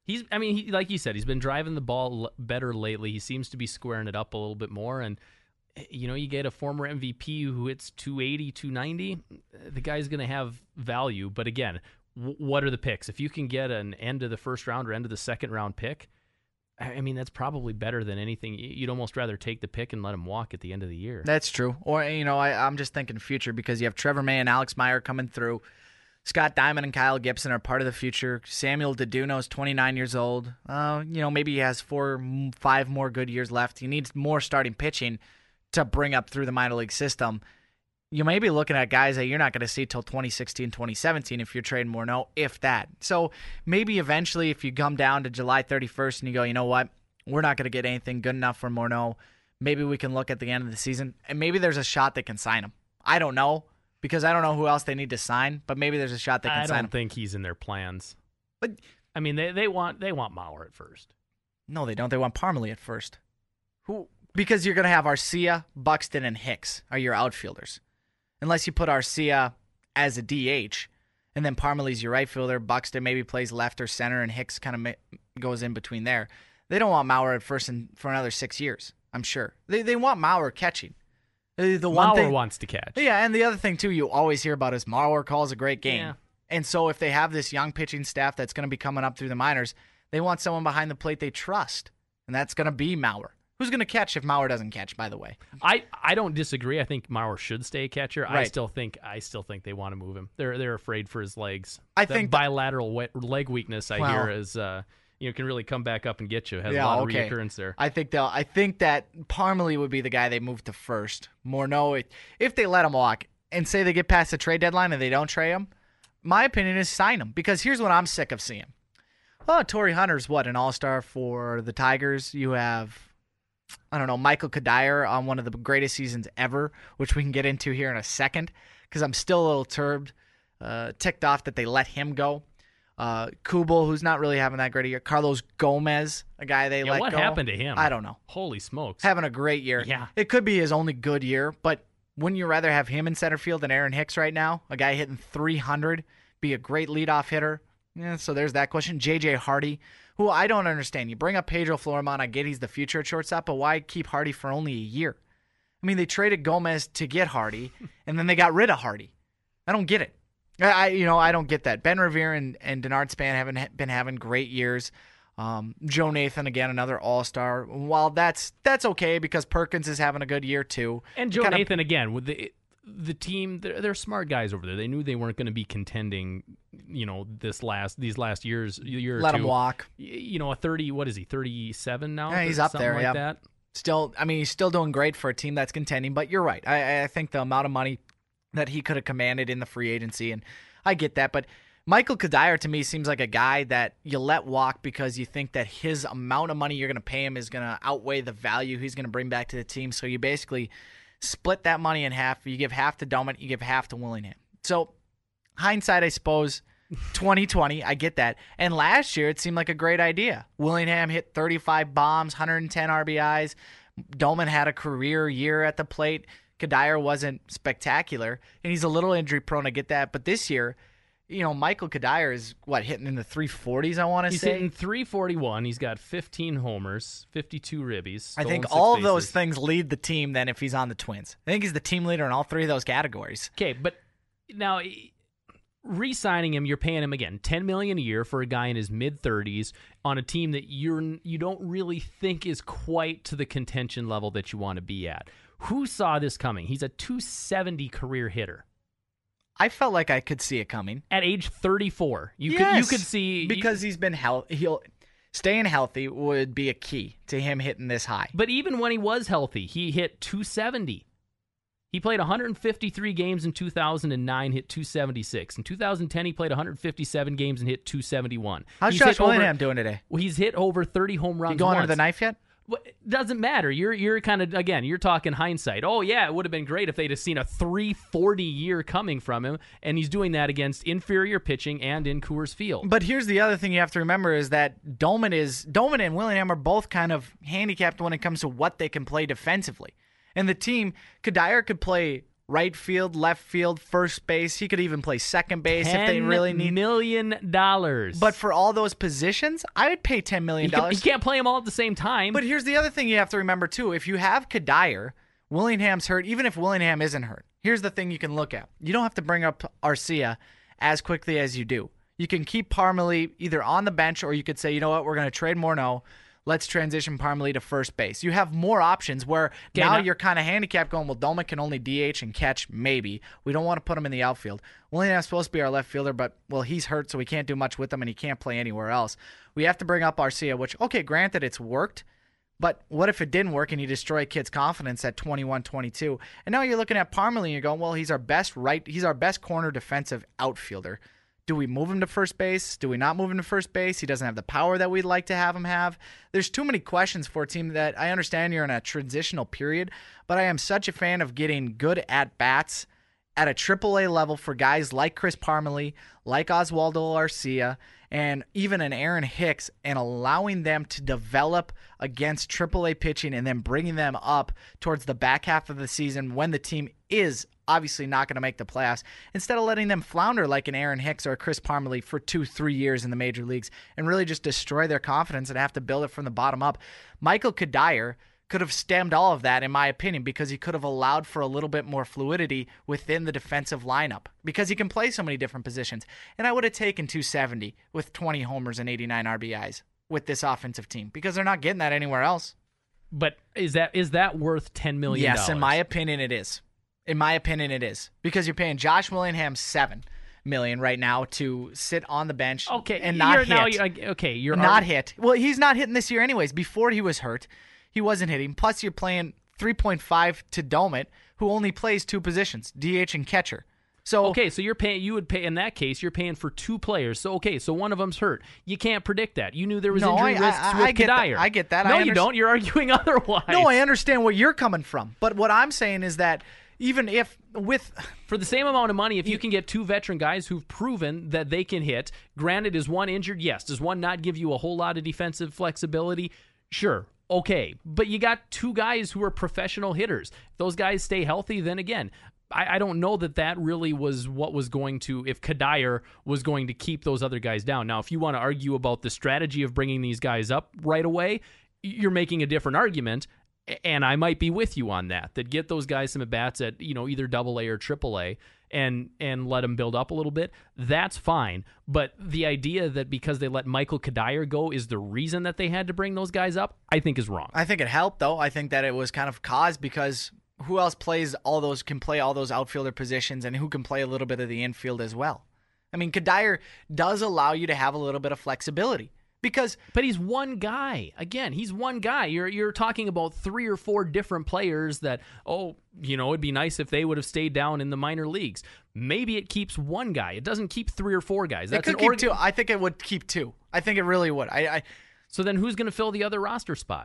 Like you said, he's been driving the ball better lately. He seems to be squaring it up a little bit more, and you get a former MVP who hits 280, 290, the guy's going to have value, but again, what are the picks? If you can get an end of the first round or end of the second round pick, I mean, that's probably better than anything. You'd almost rather take the pick and let him walk at the end of the year. That's true. Or, I'm just thinking future because you have Trevor May and Alex Meyer coming through. Scott Diamond and Kyle Gibson are part of the future. Samuel DeDuno is 29 years old. Maybe he has 4-5 more good years left. He needs more starting pitching to bring up through the minor league system. You may be looking at guys that you're not going to see till 2016, 2017 if you're trading Morneau, if that. So maybe eventually if you come down to July 31st and you go, you know what, we're not going to get anything good enough for Morneau, maybe we can look at the end of the season, and maybe there's a shot they can sign him. I don't know, because I don't know who else they need to sign, but maybe there's a shot they can sign him. I don't think he's in their plans. But I mean, they want Mauer at first. No, they don't. They want Parmelee at first. Who? Because you're going to have Arcia, Buxton, and Hicks are your outfielders. Unless you put Arcia as a DH, and then Parmelee's your right fielder, Buxton maybe plays left or center, and Hicks kind of goes in between there. They don't want Mauer at first for another 6 years, I'm sure. They want Mauer catching. Mauer wants to catch. Yeah, and the other thing, too, you always hear about is Mauer calls a great game. Yeah. And so if they have this young pitching staff that's going to be coming up through the minors, they want someone behind the plate they trust, and that's going to be Mauer. Who's going to catch if Mauer doesn't catch, by the way? I don't disagree. I think Mauer should stay a catcher. Right. I still think they want to move him. They're afraid for his legs. I think bilateral leg weakness I hear is can really come back up and get you. Has a lot of reoccurrence there. I think that Parmelee would be the guy they move to first. Morneau, if they let him walk and say they get past the trade deadline and they don't trade him, my opinion is sign him, because here's what I'm sick of seeing. Oh, Torrey Hunter's an all-star for the Tigers. You have, I don't know, Michael Kadire on one of the greatest seasons ever, which we can get into here in a second, because I'm still a little ticked off that they let him go. Kubel, who's not really having that great a year. Carlos Gomez, a guy they let go. What happened to him? I don't know. Holy smokes. Having a great year. Yeah. It could be his only good year, but wouldn't you rather have him in center field than Aaron Hicks right now? A guy hitting 300, be a great leadoff hitter. Yeah, so there's that question. J.J. Hardy, who I don't understand. You bring up Pedro Florimon, I get he's the future at shortstop, but why keep Hardy for only a year? I mean, they traded Gomez to get Hardy, and then they got rid of Hardy. I don't get it. I don't get that. Ben Revere and Denard Span haven't been having great years. Joe Nathan, again, another all-star. While that's okay because Perkins is having a good year too. And Joe Nathan, again, with the team, they're smart guys over there. They knew they weren't going to be contending, these last years. Let him walk. A 30, what is he, 37 now? Yeah, he's up there. Like that. Still, he's still doing great for a team that's contending, but you're right. I think the amount of money that he could have commanded in the free agency, and I get that, but Michael Kadire to me seems like a guy that you let walk because you think that his amount of money you're going to pay him is going to outweigh the value he's going to bring back to the team. So you basically split that money in half. You give half to Dominant, you give half to Willingham. So hindsight, I suppose, 2020, I get that. And last year, it seemed like a great idea. Willingham hit 35 bombs, 110 RBIs. Doman had a career year at the plate. Kadire wasn't spectacular, and he's a little injury prone. I get that. But this year, Michael Kadire is, hitting in the 340s, I want to say? He's hitting 341. He's got 15 homers, 52 ribbies. I think all of those things lead the team then if he's on the Twins. I think he's the team leader in all three of those categories. Okay, but now re-signing him, you're paying him, again, $10 million a year for a guy in his mid-30s on a team that you don't really think is quite to the contention level that you want to be at. Who saw this coming? He's a .270 career hitter. I felt like I could see it coming. At age 34. You could see... Because he's been staying healthy would be a key to him hitting this high. But even when he was healthy, he hit .270. He played 153 games in 2009, hit .276. In 2010, he played 157 games and hit .271. How's Josh Willingham doing today? Well, he's hit over 30 home runs. You going under the knife yet? It doesn't matter. You're kind of, again, you're talking hindsight. Oh, yeah, it would have been great if they'd have seen a 340 year coming from him, and he's doing that against inferior pitching and in Coors Field. But here's the other thing you have to remember is that Doman and Willingham are both kind of handicapped when it comes to what they can play defensively. And the team, Kadire could play right field, left field, first base. He could even play second base if they really need. $10 million. But for all those positions, I would pay $10 million. You can't play them all at the same time. But here's the other thing you have to remember, too. If you have Kadire, Willingham's hurt, even if Willingham isn't hurt, here's the thing you can look at. You don't have to bring up Arcia as quickly as you do. You can keep Parmelee either on the bench, or you could say, you know what, we're going to trade Morneau. Let's transition Parmelee to first base. You have more options where now you're kind of handicapped going, well, Doman can only DH and catch, maybe. We don't want to put him in the outfield. Willingham's supposed to be our left fielder, but, well, he's hurt, so we can't do much with him, and he can't play anywhere else. We have to bring up Arcia, which, okay, granted, it's worked, but what if it didn't work and you destroy kids' confidence at 21, 22? And now you're looking at Parmelee and you're going, well, he's our best corner defensive outfielder. Do we move him to first base? Do we not move him to first base? He doesn't have the power that we'd like to have him have. There's too many questions for a team that I understand you're in a transitional period, but I am such a fan of getting good at-bats at a AAA level for guys like Chris Parmelee, like Oswaldo Arcia, and even an Aaron Hicks, and allowing them to develop against AAA pitching and then bringing them up towards the back half of the season when the team is obviously not going to make the playoffs, instead of letting them flounder like an Aaron Hicks or a Chris Parmelee for 2-3 years in the major leagues and really just destroy their confidence and have to build it from the bottom up. Michael Kadire could have stemmed all of that, in my opinion, because he could have allowed for a little bit more fluidity within the defensive lineup because he can play so many different positions. And I would have taken 270 with 20 homers and 89 RBIs with this offensive team because they're not getting that anywhere else. But is that worth $10 million? Yes, in my opinion, it is. In my opinion, it is. Because you're paying Josh Willingham $7 million right now to sit on the bench Okay, and not hit. You're not hit. Well, he's not hitting this year anyways. Before he was hurt, he wasn't hitting. Plus, you're playing 3.5 to Domit, who only plays 2 positions, DH and catcher. So okay, so you would pay in that case. You're paying for 2 players. So so one of them's hurt. You can't predict that. You knew there was injury risks with Kadire. I get that. No, you don't. You're arguing otherwise. No, I understand where you're coming from. But what I'm saying is that even if for the same amount of money, if you can get 2 veteran guys who've proven that they can hit, granted, is one injured? Yes. Does one not give you a whole lot of defensive flexibility? Sure. Okay. But you got 2 guys who are professional hitters. If those guys stay healthy, then again, I don't know that really was what was going to, if Kadire was going to keep those other guys down. Now, if you want to argue about the strategy of bringing these guys up right away, you're making a different argument, and I might be with you on that get those guys some at-bats at, either AA or AAA and let them build up a little bit. That's fine. But the idea that because they let Michael Kadire go is the reason that they had to bring those guys up, I think is wrong. I think it helped, though. I think that it was kind of caused because who else can play all those outfielder positions and who can play a little bit of the infield as well? I mean, Kadire does allow you to have a little bit of flexibility but he's one guy. Again, he's one guy. You're talking about 3 or 4 different players that, it'd be nice if they would have stayed down in the minor leagues. Maybe it keeps one guy. It doesn't keep 3 or 4 guys. That's it could keep 2. I think it would keep 2. I think it really would. So then who's going to fill the other roster spot?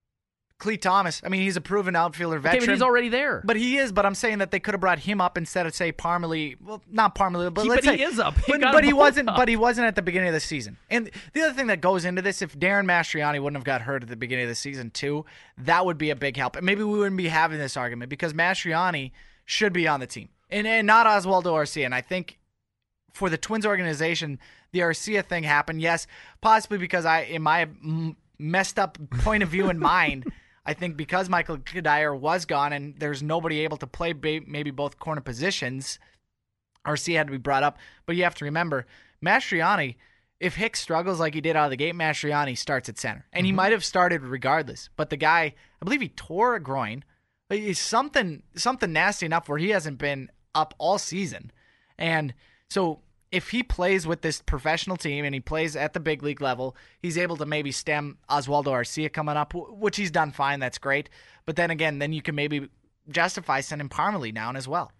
Clee Thomas. I mean, he's a proven outfielder veteran. Okay, but he's already there. But he is. But I'm saying that they could have brought him up instead of, say, Parmelee. Well, not Parmelee, but let's say he is up. But he wasn't. But he wasn't at the beginning of the season. And the other thing that goes into this, if Darren Mastriani wouldn't have got hurt at the beginning of the season too, that would be a big help. And maybe we wouldn't be having this argument because Mastriani should be on the team and not Oswaldo Arcia. And I think for the Twins organization, the Arcia thing happened. Yes, possibly because in my messed up point of view in mind. I think because Michael Kadire was gone and there's nobody able to play maybe both corner positions, Arcia had to be brought up. But you have to remember, Mastriani, if Hicks struggles like he did out of the gate, Mastriani starts at center. And he might have started regardless. But the guy, I believe he tore a groin. He's something nasty enough where he hasn't been up all season. And so if he plays with this professional team and he plays at the big league level, he's able to maybe stem Oswaldo Arcia coming up, which he's done fine. That's great. But then again, then you can maybe justify sending Parmelee down as well.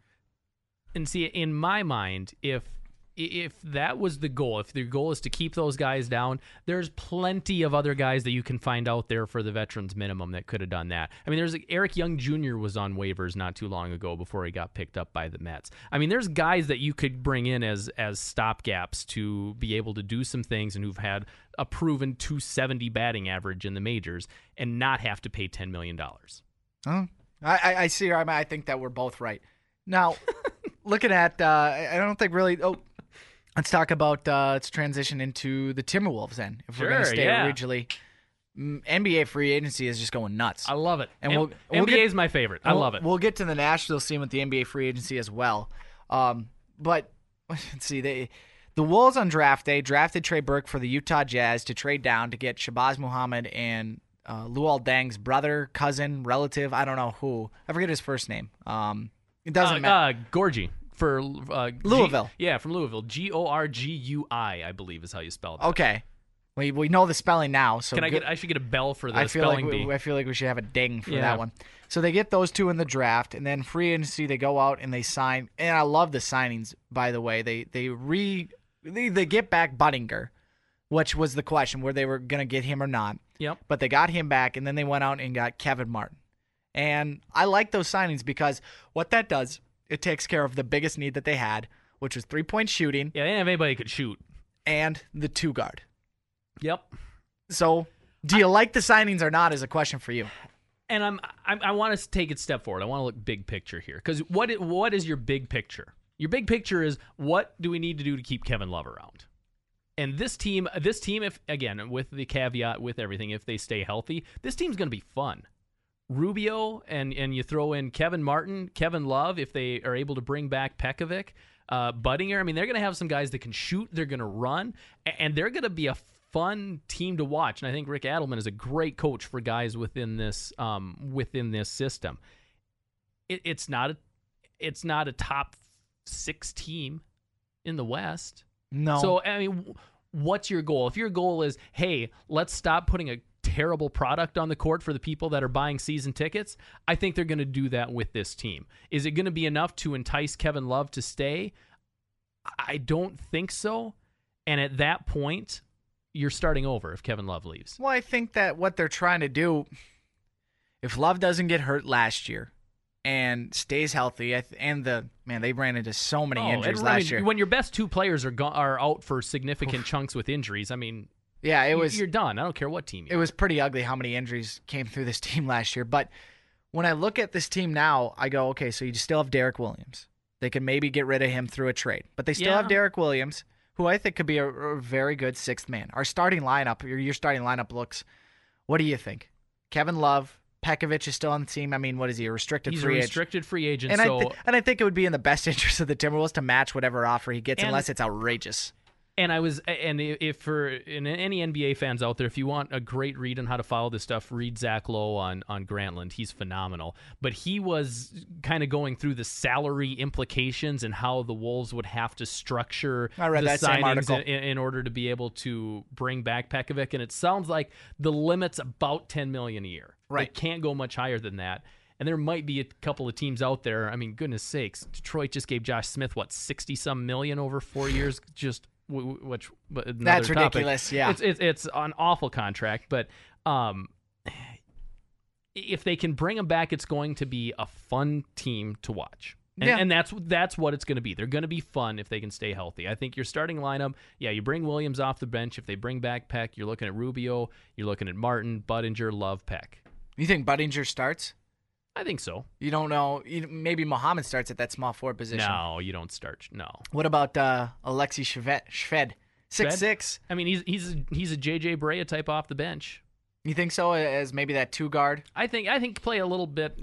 And see, in my mind, if that was the goal, if the goal is to keep those guys down, there's plenty of other guys that you can find out there for the veterans minimum that could have done that. I mean, there's Eric Young Jr. was on waivers not too long ago before he got picked up by the Mets. I mean, there's guys that you could bring in as stopgaps to be able to do some things and who've had a proven 270 batting average in the majors and not have to pay $10 million. Oh, I see. I think that we're both right. Now, looking at, I don't think really. Oh, let's talk about. Let's transition into the Timberwolves then. If we're going to stay regionally, NBA free agency is just going nuts. I love it. And NBA is my favorite. I love it. We'll get to the Nashville scene with the NBA free agency as well. But let's see, the Wolves on draft day drafted Trey Burke for the Utah Jazz to trade down to get Shabazz Muhammad and Luol Deng's brother, cousin, relative. I don't know who. I forget his first name. It doesn't matter. Gorgie for Louisville. From Louisville. Gorgui, I believe is how you spell that. Okay. We know the spelling now. So I should get a bell for the spelling bee. I feel like we should have a ding for that one. So they get those 2 in the draft, and then free agency they go out and they sign. And I love the signings, by the way. They get back Buttinger, which was the question where they were going to get him or not. Yep. But they got him back, and then they went out and got Kevin Martin. And I like those signings because what that does, it takes care of the biggest need that they had, which was 3-point shooting. Yeah, they didn't have anybody who could shoot. And the 2 guard. Yep. So, do you like the signings or not is a question for you. And I want to take it a step forward. I want to look big picture here. Because what is your big picture? Your big picture is, what do we need to do to keep Kevin Love around? And this team, if again, with the caveat, with everything, if they stay healthy, this team's going to be fun. Rubio and you throw in Kevin Martin, Kevin Love, if they are able to bring back Pekovic, Buttinger. I mean, they're going to have some guys that can shoot, they're going to run, and they're going to be a fun team to watch. And I think Rick Adelman is a great coach for guys within this system. It's not a top 6 team, in the West. No. So, I mean, what's your goal? If your goal is, hey, let's stop putting a terrible product on the court for the people that are buying season tickets, I think they're going to do that with this team. Is it going to be enough to entice Kevin Love to stay? I don't think so. And at that point, you're starting over if Kevin Love leaves. Well, I think that what they're trying to do, if Love doesn't get hurt last year and stays healthy, they ran into so many injuries last year. When your best two players are out for significant chunks with injuries, I mean, yeah, you're done. I don't care what team you're. It was pretty ugly how many injuries came through this team last year. But when I look at this team now, I go, okay, so you still have Derek Williams. They can maybe get rid of him through a trade. But they still have Derek Williams, who I think could be a very good sixth man. Our starting lineup, your starting lineup looks, what do you think? Kevin Love, Pekovic is still on the team. I mean, what is he, a restricted free agent? He's a restricted free agent. And, I think it would be in the best interest of the Timberwolves to match whatever offer he gets, unless it's outrageous. And if for any NBA fans out there, if you want a great read on how to follow this stuff, read Zach Lowe on Grantland. He's phenomenal. But he was kind of going through the salary implications and how the Wolves would have to structure the signings in order to be able to bring back Pekovic. And it sounds like the limit's about $10 million a year. Right. It can't go much higher than that. And there might be a couple of teams out there. I mean, goodness sakes, Detroit just gave Josh Smith, 60-some million over 4 years, just... That's ridiculous. Yeah, it's an awful contract, but if they can bring him back, it's going to be a fun team to watch. And that's what it's going to be. They're going to be fun if they can stay healthy. I think your starting lineup, you bring Williams off the bench. If they bring back Peck, you're looking at Rubio, you're looking at Martin, Budinger, Love, Peck. You think Budinger starts? I think so. You don't know. Maybe Muhammad starts at that small forward position. No, you don't start. No. What about Alexei Shved? 6'6". I mean, he's a JJ Barea type off the bench. You think so? As maybe that two guard? I think play a little bit.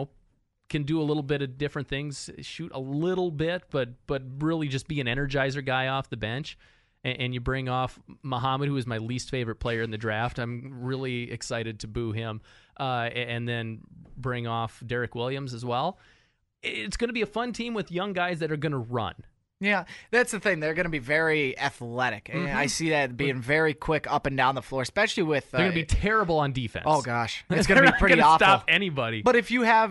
Can do a little bit of different things, shoot a little bit, but really just be an energizer guy off the bench. And you bring off Muhammad, who is my least favorite player in the draft. I'm really excited to boo him. And then bring off Derek Williams as well. It's going to be a fun team with young guys that are going to run. Yeah, that's the thing. They're going to be very athletic. Mm-hmm. I see that being very quick up and down the floor, especially with... They're going to be terrible on defense. Oh, gosh. It's going to be pretty awful. Stop anybody. But if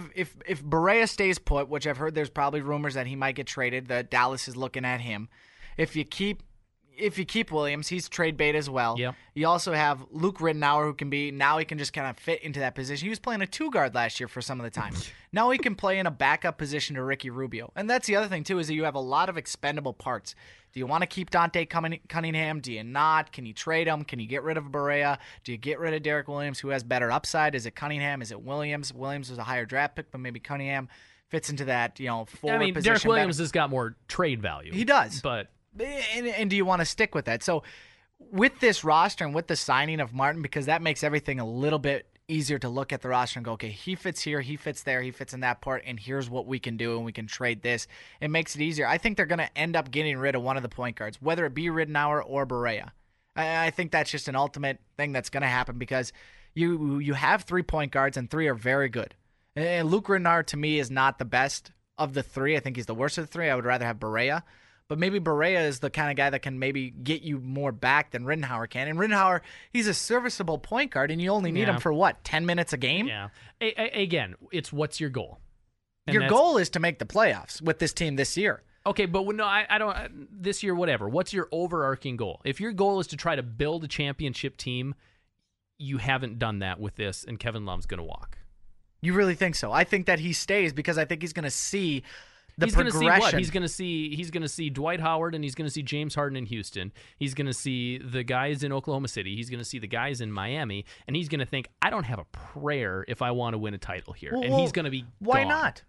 Barea stays put, which I've heard there's probably rumors that he might get traded, that Dallas is looking at him. If you keep Williams, he's trade bait as well. Yep. You also have Luke Rittenauer, he can just kind of fit into that position. He was playing a two guard last year for some of the time. Now he can play in a backup position to Ricky Rubio. And that's the other thing, too, is that you have a lot of expendable parts. Do you want to keep Dante Cunningham? Do you not? Can you trade him? Can you get rid of Barea? Do you get rid of Derek Williams, who has better upside? Is it Cunningham? Is it Williams? Williams was a higher draft pick, but maybe Cunningham fits into that, forward position. Derek Williams has got more trade value. He does. But... And do you want to stick with that? So with this roster and with the signing of Martin, because that makes everything a little bit easier to look at the roster and go, okay, he fits here, he fits there, he fits in that part, and here's what we can do, and we can trade this. It makes it easier. I think they're going to end up getting rid of one of the point guards, whether it be Rittenauer or Barea. I think that's just an ultimate thing that's going to happen because you have 3 point guards, and 3 are very good. And Luke Rittenauer, to me, is not the best of the 3. I think he's the worst of the 3. I would rather have Barea. But maybe Barea is the kind of guy that can maybe get you more back than Rittenauer can. And Rittenauer, he's a serviceable point guard, and you only need him for, 10 minutes a game? Yeah. Again, it's what's your goal? And your goal is to make the playoffs with this team this year. Okay, but no, I don't. This year, whatever. What's your overarching goal? If your goal is to try to build a championship team, you haven't done that with this, and Kevin Love's going to walk. You really think so? I think that he stays because I think he's going to see... He's going to see what? He's going to see Dwight Howard, and he's going to see James Harden in Houston. He's going to see the guys in Oklahoma City. He's going to see the guys in Miami, and he's going to think, I don't have a prayer if I want to win a title here. And he's going to be why gone. Not?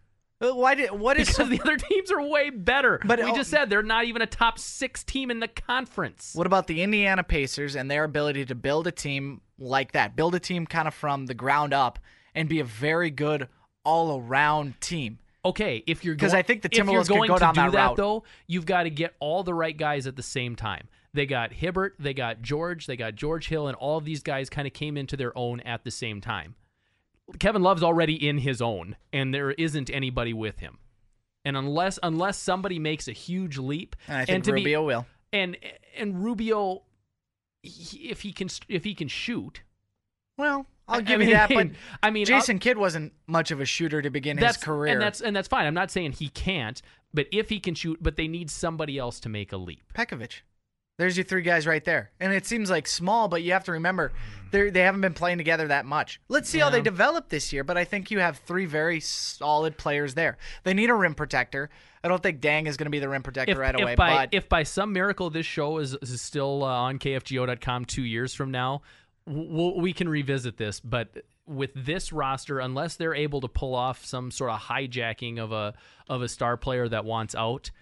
Because the other teams are way better. But we just said they're not even a top 6 team in the conference. What about the Indiana Pacers and their ability to build a team like that? Build a team kind of from the ground up and be a very good all-around team. Okay, if you're because I think the Timberwolves could go down that route. Though, you've got to get all the right guys at the same time. They got Hibbert, they got George Hill, and all of these guys kind of came into their own at the same time. Kevin Love's already in his own, and there isn't anybody with him. And unless somebody makes a huge leap, And I think Rubio will. And Rubio, if he can shoot. Well, I'll give you that. But I mean, Jason Kidd wasn't much of a shooter to begin his career, and that's fine. I'm not saying he can't, but if he can shoot, but they need somebody else to make a leap. Pekovic. There's your three guys right there. And it seems like small, but you have to remember they haven't been playing together that much. Let's see how they develop this year, but I think you have three very solid players there. They need a rim protector. I don't think Dang is going to be the rim protector right away. If by some miracle this show is still on KFGO.com 2 years from now, we can revisit this. But with this roster, unless they're able to pull off some sort of hijacking of a star player that wants out,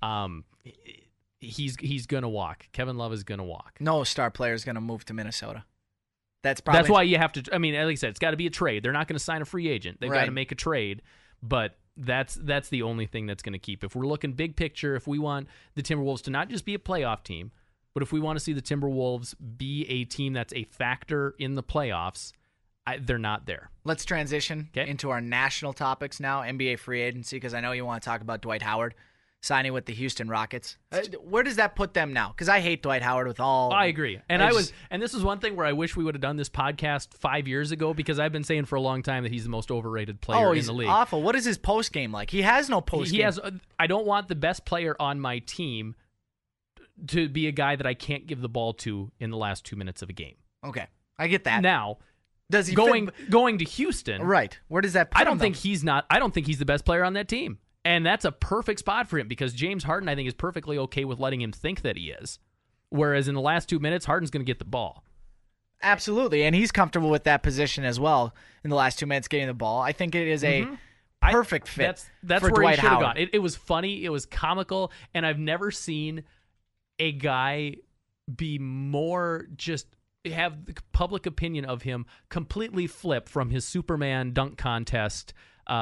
he's gonna walk. Kevin Love is gonna walk. No star player is gonna move to Minnesota. That's why you have to. I mean, like I said, it's got to be a trade. They're not going to sign a free agent. They've got to make a trade. But that's the only thing that's going to keep. If we're looking big picture, if we want the Timberwolves to not just be a playoff team, but if we want to see the Timberwolves be a team that's a factor in the playoffs, they're not there. Let's transition into our national topics now. NBA free agency, because I know you want to talk about Dwight Howard signing with the Houston Rockets. Where does that put them now? Because I hate Dwight Howard with all. I agree, and and this is one thing where I wish we would have done this podcast 5 years ago, because I've been saying for a long time that he's the most overrated player in the league. Oh, he's awful. What is his post game like? He has no post game. I don't want the best player on my team to be a guy that I can't give the ball to in the last 2 minutes of a game. Okay, I get that. Now, does he going to Houston? Right. Where does that put him? I don't think he's the best player on that team. And that's a perfect spot for him, because James Harden, I think, is perfectly okay with letting him think that he is. Whereas in the last 2 minutes, Harden's going to get the ball. Absolutely. And he's comfortable with that position as well in the last 2 minutes getting the ball. I think it is a perfect fit that's for where Dwight he should have Howard. gone. It was funny. It was comical. And I've never seen a guy be more just have the public opinion of him completely flip from his Superman dunk contest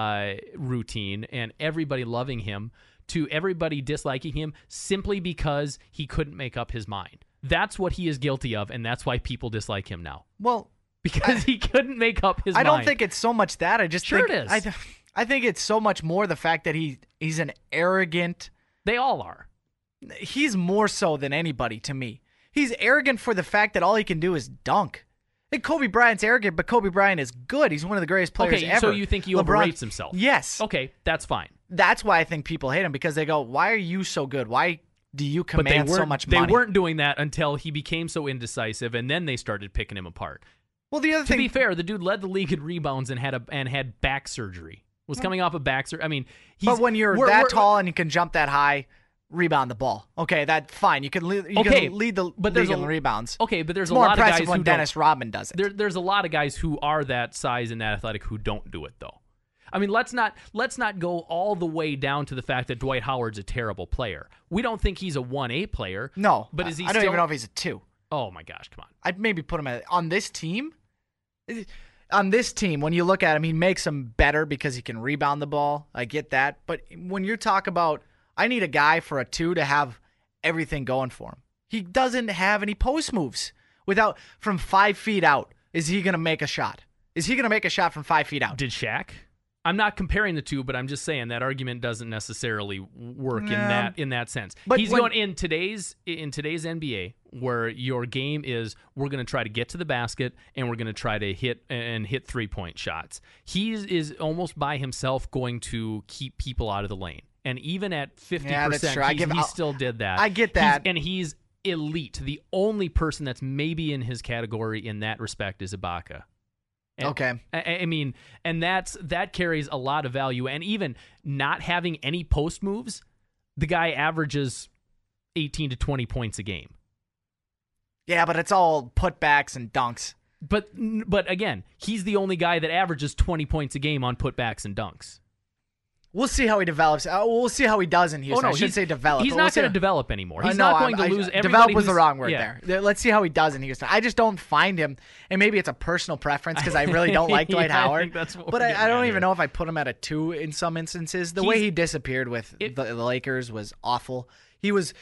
routine and everybody loving him to everybody disliking him simply because he couldn't make up his mind. That's what he is guilty of, and that's why people dislike him now. Well, because he couldn't make up his mind. I don't think it's so much that. I just think it is. I think it's so much more the fact that he's an arrogant. They all are. He's more so than anybody to me. He's arrogant for the fact that all he can do is dunk. I think Kobe Bryant's arrogant, but Kobe Bryant is good. He's one of the greatest players ever. So you think he overrates himself? Yes. Okay, that's fine. That's why I think people hate him, because they go, why are you so good? Why do you command so much money? They weren't doing that until he became so indecisive, and then they started picking him apart. Well, the other thing, to be fair, the dude led the league in rebounds and had back surgery. Was coming off of back surgery. I mean, but when you're that tall and you can jump that high, rebound the ball. Okay, that's fine. You can lead the league in rebounds. Okay, but there's a lot of guys who don't. More impressive when Dennis Rodman does it. There's a lot of guys who are that size and that athletic who don't do it, though. I mean, let's not go all the way down to the fact that Dwight Howard's a terrible player. We don't think he's a 1A player. No, but is he? I don't even know if he's a 2. Oh my gosh, come on! I'd maybe put him on this team. On this team, when you look at him, he makes him better because he can rebound the ball. I get that, but when you talk about, I need a guy for a 2 to have everything going for him. He doesn't have any post moves. From 5 feet out, is he going to make a shot? Is he going to make a shot from 5 feet out? Did Shaq? I'm not comparing the two, but I'm just saying that argument doesn't necessarily work in that sense. But he's going in today's NBA, where your game is, we're going to try to get to the basket and we're going to try to hit 3-point shots. He is almost by himself going to keep people out of the lane. And even at 50%, he still did that. I get that. He's elite. The only person that's maybe in his category in that respect is Ibaka. Okay. I mean, and that carries a lot of value. And even not having any post moves, the guy averages 18 to 20 points a game. Yeah, but it's all putbacks and dunks. But again, he's the only guy that averages 20 points a game on putbacks and dunks. We'll see how he develops. We'll see how he does in Houston. I should say develop. He's not going to develop anymore. He's not going to lose. Develop was the wrong word there. Let's see how he does in Houston. I just don't find him, and maybe it's a personal preference because I really don't like Dwight Howard. But I don't even know if I put him at a 2 in some instances. The way he disappeared with the Lakers was awful. He's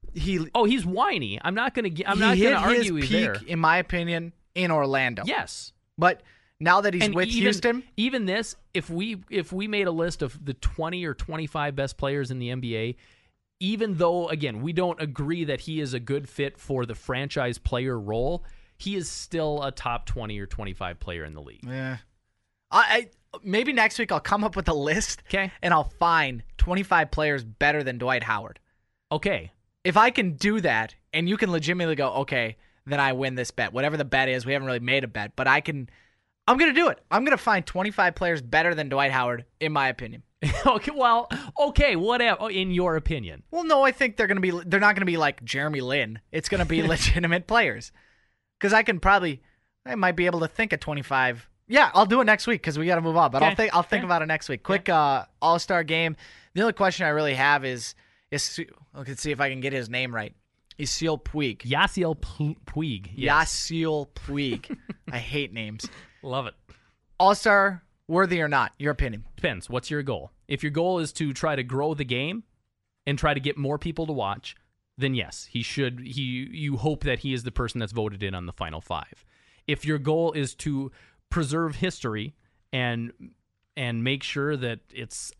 whiny. I'm not going to argue his peak, in my opinion, in Orlando. Yes. But Now that he's And with Houston, even this, if we made a list of the 20 or 25 best players in the NBA, even though, again, we don't agree that he is a good fit for the franchise player role, he is still a top 20 or 25 player in the league. yeah. I maybe next week I'll come up with a list, Okay. and I'll find 25 players better than Dwight Howard. Okay. If I can do that, and you can legitimately go, okay, then I win this bet. Whatever the bet is, we haven't really made a bet, but I'm going to do it. I'm going to find 25 players better than Dwight Howard, in my opinion. Okay. Well, okay. Whatever. In your opinion. Well, no, I think they're not going to be like Jeremy Lin. It's going to be legitimate players. Because I might be able to think of 25. Yeah, I'll do it next week because we got to move on. But Okay. I'll think about it next week. Quick All-Star game. The only question I really have is let's see if I can get his name right. Yasiel Puig. Yasiel Puig. Yes. Yasiel Puig. I hate names. Love it. All-Star worthy or not? Your opinion. Depends. What's your goal? If your goal is to try to grow the game and try to get more people to watch, then yes, he should. You hope that he is the person that's voted in on the final five. If your goal is to preserve history and make sure that it's,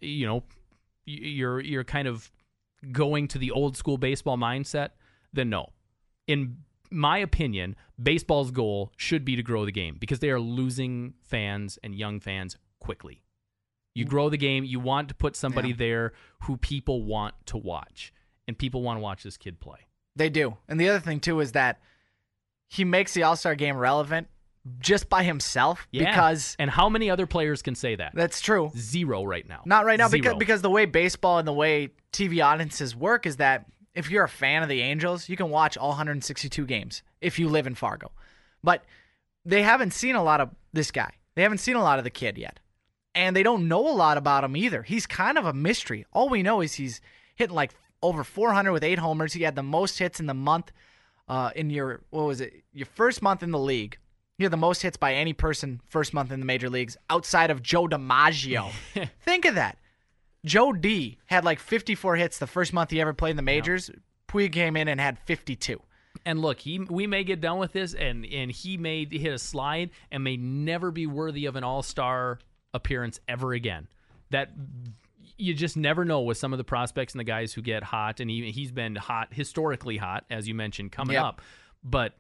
you're kind of going to the old school baseball mindset, then no. In my opinion, baseball's goal should be to grow the game because they are losing fans and young fans quickly. You grow the game, you want to put somebody there who people want to watch, and people want to watch this kid play. They do. And the other thing, too, is that he makes the All-Star game relevant just by himself because... And how many other players can say that? That's true. Zero right now. Not right now Zero. because the way baseball and the way TV audiences work is that if you're a fan of the Angels, you can watch all 162 games if you live in Fargo. But they haven't seen a lot of this guy. They haven't seen a lot of the kid yet. And they don't know a lot about him either. He's kind of a mystery. All we know is he's hitting like over 400 with 8 homers. He had the most hits in the month in your first month in the league. He had the most hits by any person first month in the major leagues outside of Joe DiMaggio. Think of that. Joe D had like 54 hits the first month he ever played in the majors. Puig came in and had 52. And look, we may get done with this, and he may hit a slide and may never be worthy of an all-star appearance ever again. That you just never know with some of the prospects and the guys who get hot, and he's been hot, historically hot, as you mentioned, coming up. But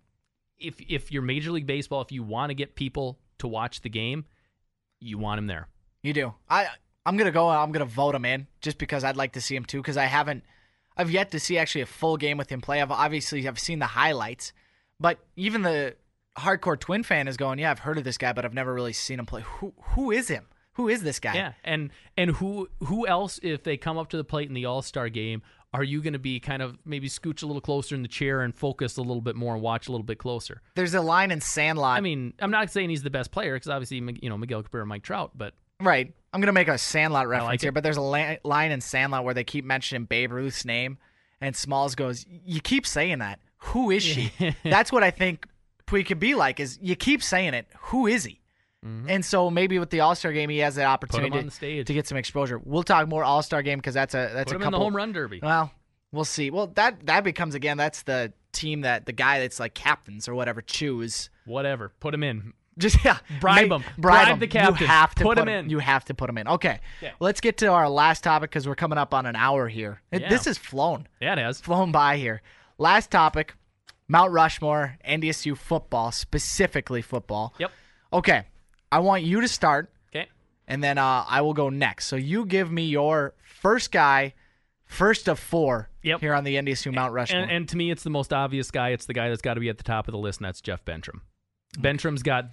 if you're Major League Baseball, if you want to get people to watch the game, you want him there. You do. I'm going to go and I'm going to vote him in just because I'd like to see him too, because I've yet to see actually a full game with him play. I've seen the highlights, but even the hardcore Twin fan is going, yeah, I've heard of this guy, but I've never really seen him play. Who is him? Who is this guy? Yeah, and who else, if they come up to the plate in the All-Star game, are you going to be kind of maybe scooch a little closer in the chair and focus a little bit more and watch a little bit closer? There's a line in Sandlot. I mean, I'm not saying he's the best player because obviously, Miguel Cabrera, Mike Trout, but... Right. I'm going to make a Sandlot reference like here, it. but there's a line in Sandlot where they keep mentioning Babe Ruth's name, and Smalls goes, you keep saying that. Who is she? That's what I think Puig could be like, is you keep saying it. Who is he? Mm-hmm. And so maybe with the All-Star game, he has the opportunity on the stage to get some exposure. We'll talk more All-Star game because that's a Put him couple. in the home run derby. Well, we'll see. Well, that becomes, again, that's the team that the guy that's like captains or whatever choose. Whatever. Put him in. Just bribe him. Bribe him. The captain. You have to put him in. You have to put him in. Okay. Let's get to our last topic because we're coming up on an hour here. This has flown. Yeah, it has. Flown by here. Last topic, Mount Rushmore, NDSU football, specifically football. Yep. Okay. I want you to start. Okay. And then I will go next. So you give me your first guy, first of 4 here on the NDSU Mount Rushmore. And to me, it's the most obvious guy. It's the guy that's got to be at the top of the list, and that's Jeff Bentram. Bentram's got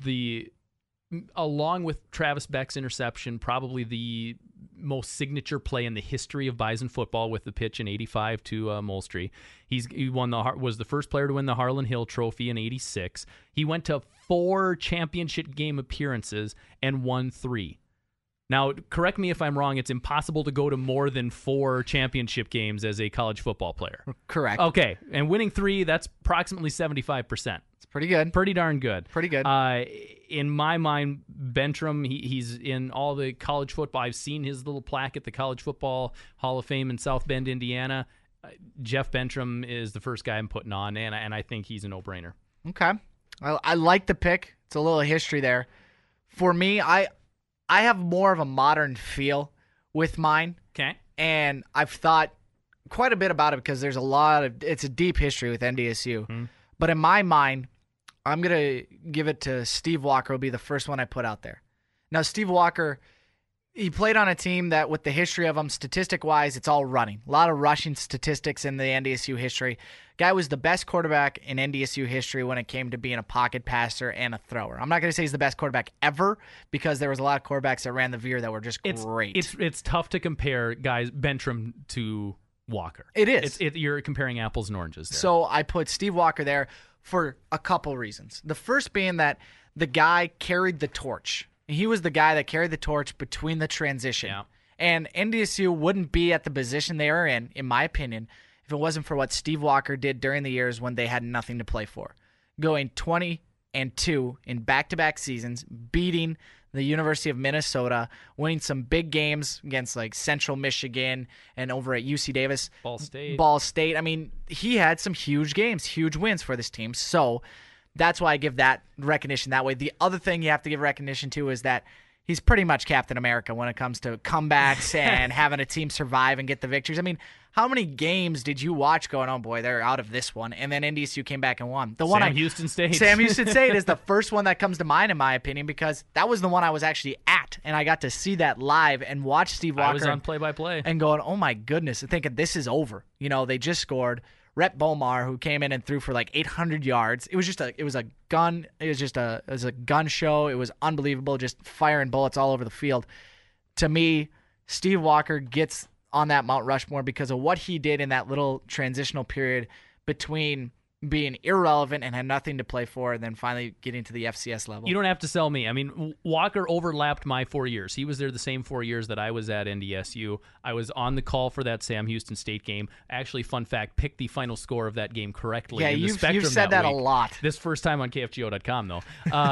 along with Travis Beck's interception, probably the most signature play in the history of Bison football with the pitch in '85 to Moultrie. He was the first player to win the Harlan Hill Trophy in '86. He went to 4 championship game appearances and won 3. Now, correct me if I'm wrong. It's impossible to go to more than 4 championship games as a college football player. Correct. Okay, and winning 3, that's approximately 75%. It's pretty good. Pretty darn good. Pretty good. In my mind, Bentram, he's in all the college football. I've seen his little plaque at the College Football Hall of Fame in South Bend, Indiana. Jeff Bentram is the first guy I'm putting on, and I think he's a no-brainer. Okay. I like the pick. It's a little history there. For me, I have more of a modern feel with mine. Okay. And I've thought quite a bit about it because it's a deep history with NDSU. But in my mind, I'm going to give it to Steve Walker, will be the first one I put out there. Now, Steve Walker, he played on a team that with the history of him, statistic-wise, it's all running. A lot of rushing statistics in the NDSU history. Guy was the best quarterback in NDSU history when it came to being a pocket passer and a thrower. I'm not going to say he's the best quarterback ever because there was a lot of quarterbacks that ran the veer that were just great. It's tough to compare guys Bentrim to Walker. It is. You're comparing apples and oranges there. So I put Steve Walker there for a couple reasons. The first being that the guy carried the torch. He was the guy that carried the torch between the transition. Yeah. And NDSU wouldn't be at the position they are in my opinion, if it wasn't for what Steve Walker did during the years when they had nothing to play for. Going 20-2 in back-to-back seasons, beating the University of Minnesota, winning some big games against like Central Michigan and over at UC Davis. Ball State. I mean, he had some huge games, huge wins for this team. So that's why I give that recognition that way. The other thing you have to give recognition to is that he's pretty much Captain America when it comes to comebacks and having a team survive and get the victories. I mean, how many games did you watch going, oh boy, they're out of this one, and then NDSU came back and won? Sam Houston State. Sam Houston State is the first one that comes to mind in my opinion because that was the one I was actually at, and I got to see that live and watch Steve Walker. I was on play-by-play. And going, oh my goodness, and thinking this is over. You know, they just scored. Rhett Bomar, who came in and threw for like 800 yards. It was a gun show. It was unbelievable, just firing bullets all over the field. To me, Steve Walker gets on that Mount Rushmore because of what he did in that little transitional period between being irrelevant and had nothing to play for and then finally getting to the FCS level. You don't have to sell me. I mean, Walker overlapped my 4 years. He was there the same 4 years that I was at NDSU. I was on the call for that Sam Houston State game. Actually, fun fact, picked the final score of that game correctly. Yeah, in the you've Spectrum said that a week. lot. This first time on KFGO.com, though.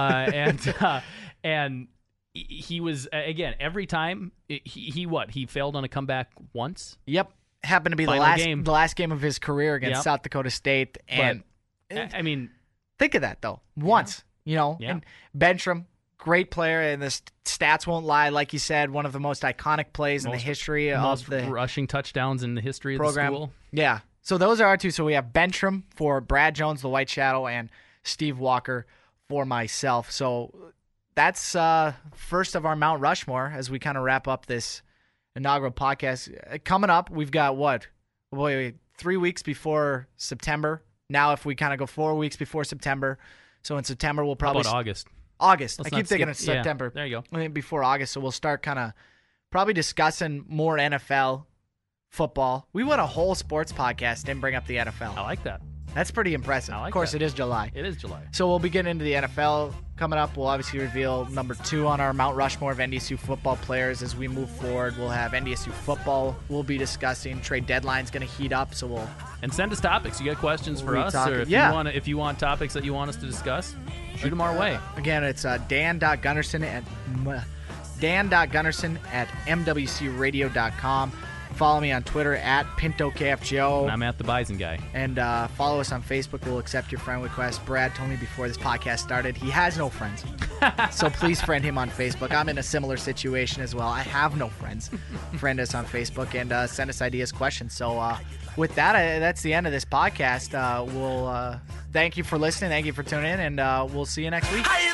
And he was, again, every time, he failed on a comeback once? Yep. Happened to be the last game of his career against South Dakota State. And I mean, think of that though. Once, and Bentrim, great player, and the stats won't lie. Like you said, one of the most iconic plays in the history of the rushing touchdowns in the history of program. The school. Yeah. So those are our two. So we have Bentrim for Brad Jones, the White Shadow, and Steve Walker for myself. So that's first of our Mount Rushmore as we kind of wrap up this inaugural podcast. Coming up, we've got 3 weeks before September. Now, if we kind of go 4 weeks before September, so in September we'll probably August. I keep thinking of September. Yeah, there you go. I think before August, so we'll start kind of probably discussing more NFL football. We went a whole sports podcast, didn't bring up the NFL. I like that. That's pretty impressive. Of course, that. It is July. It is July. So we'll be getting into the NFL coming up. We'll obviously reveal number 2 on our Mount Rushmore of NDSU football players as we move forward. We'll have NDSU football. We'll be discussing. Trade deadline's going to heat up, so we'll... And send us topics. You got questions for us? Or if you want topics that you want us to discuss, shoot them our way. Again, it's dan.gunnerson at mwcradio.com. Follow me on Twitter at PintoKFGO. And I'm at the Bison Guy. And follow us on Facebook. We'll accept your friend request. Brad told me before this podcast started he has no friends. So please friend him on Facebook. I'm in a similar situation as well. I have no friends. Friend us on Facebook and send us ideas, questions. So with that, that's the end of this podcast. We'll thank you for listening. Thank you for tuning in. And we'll see you next week.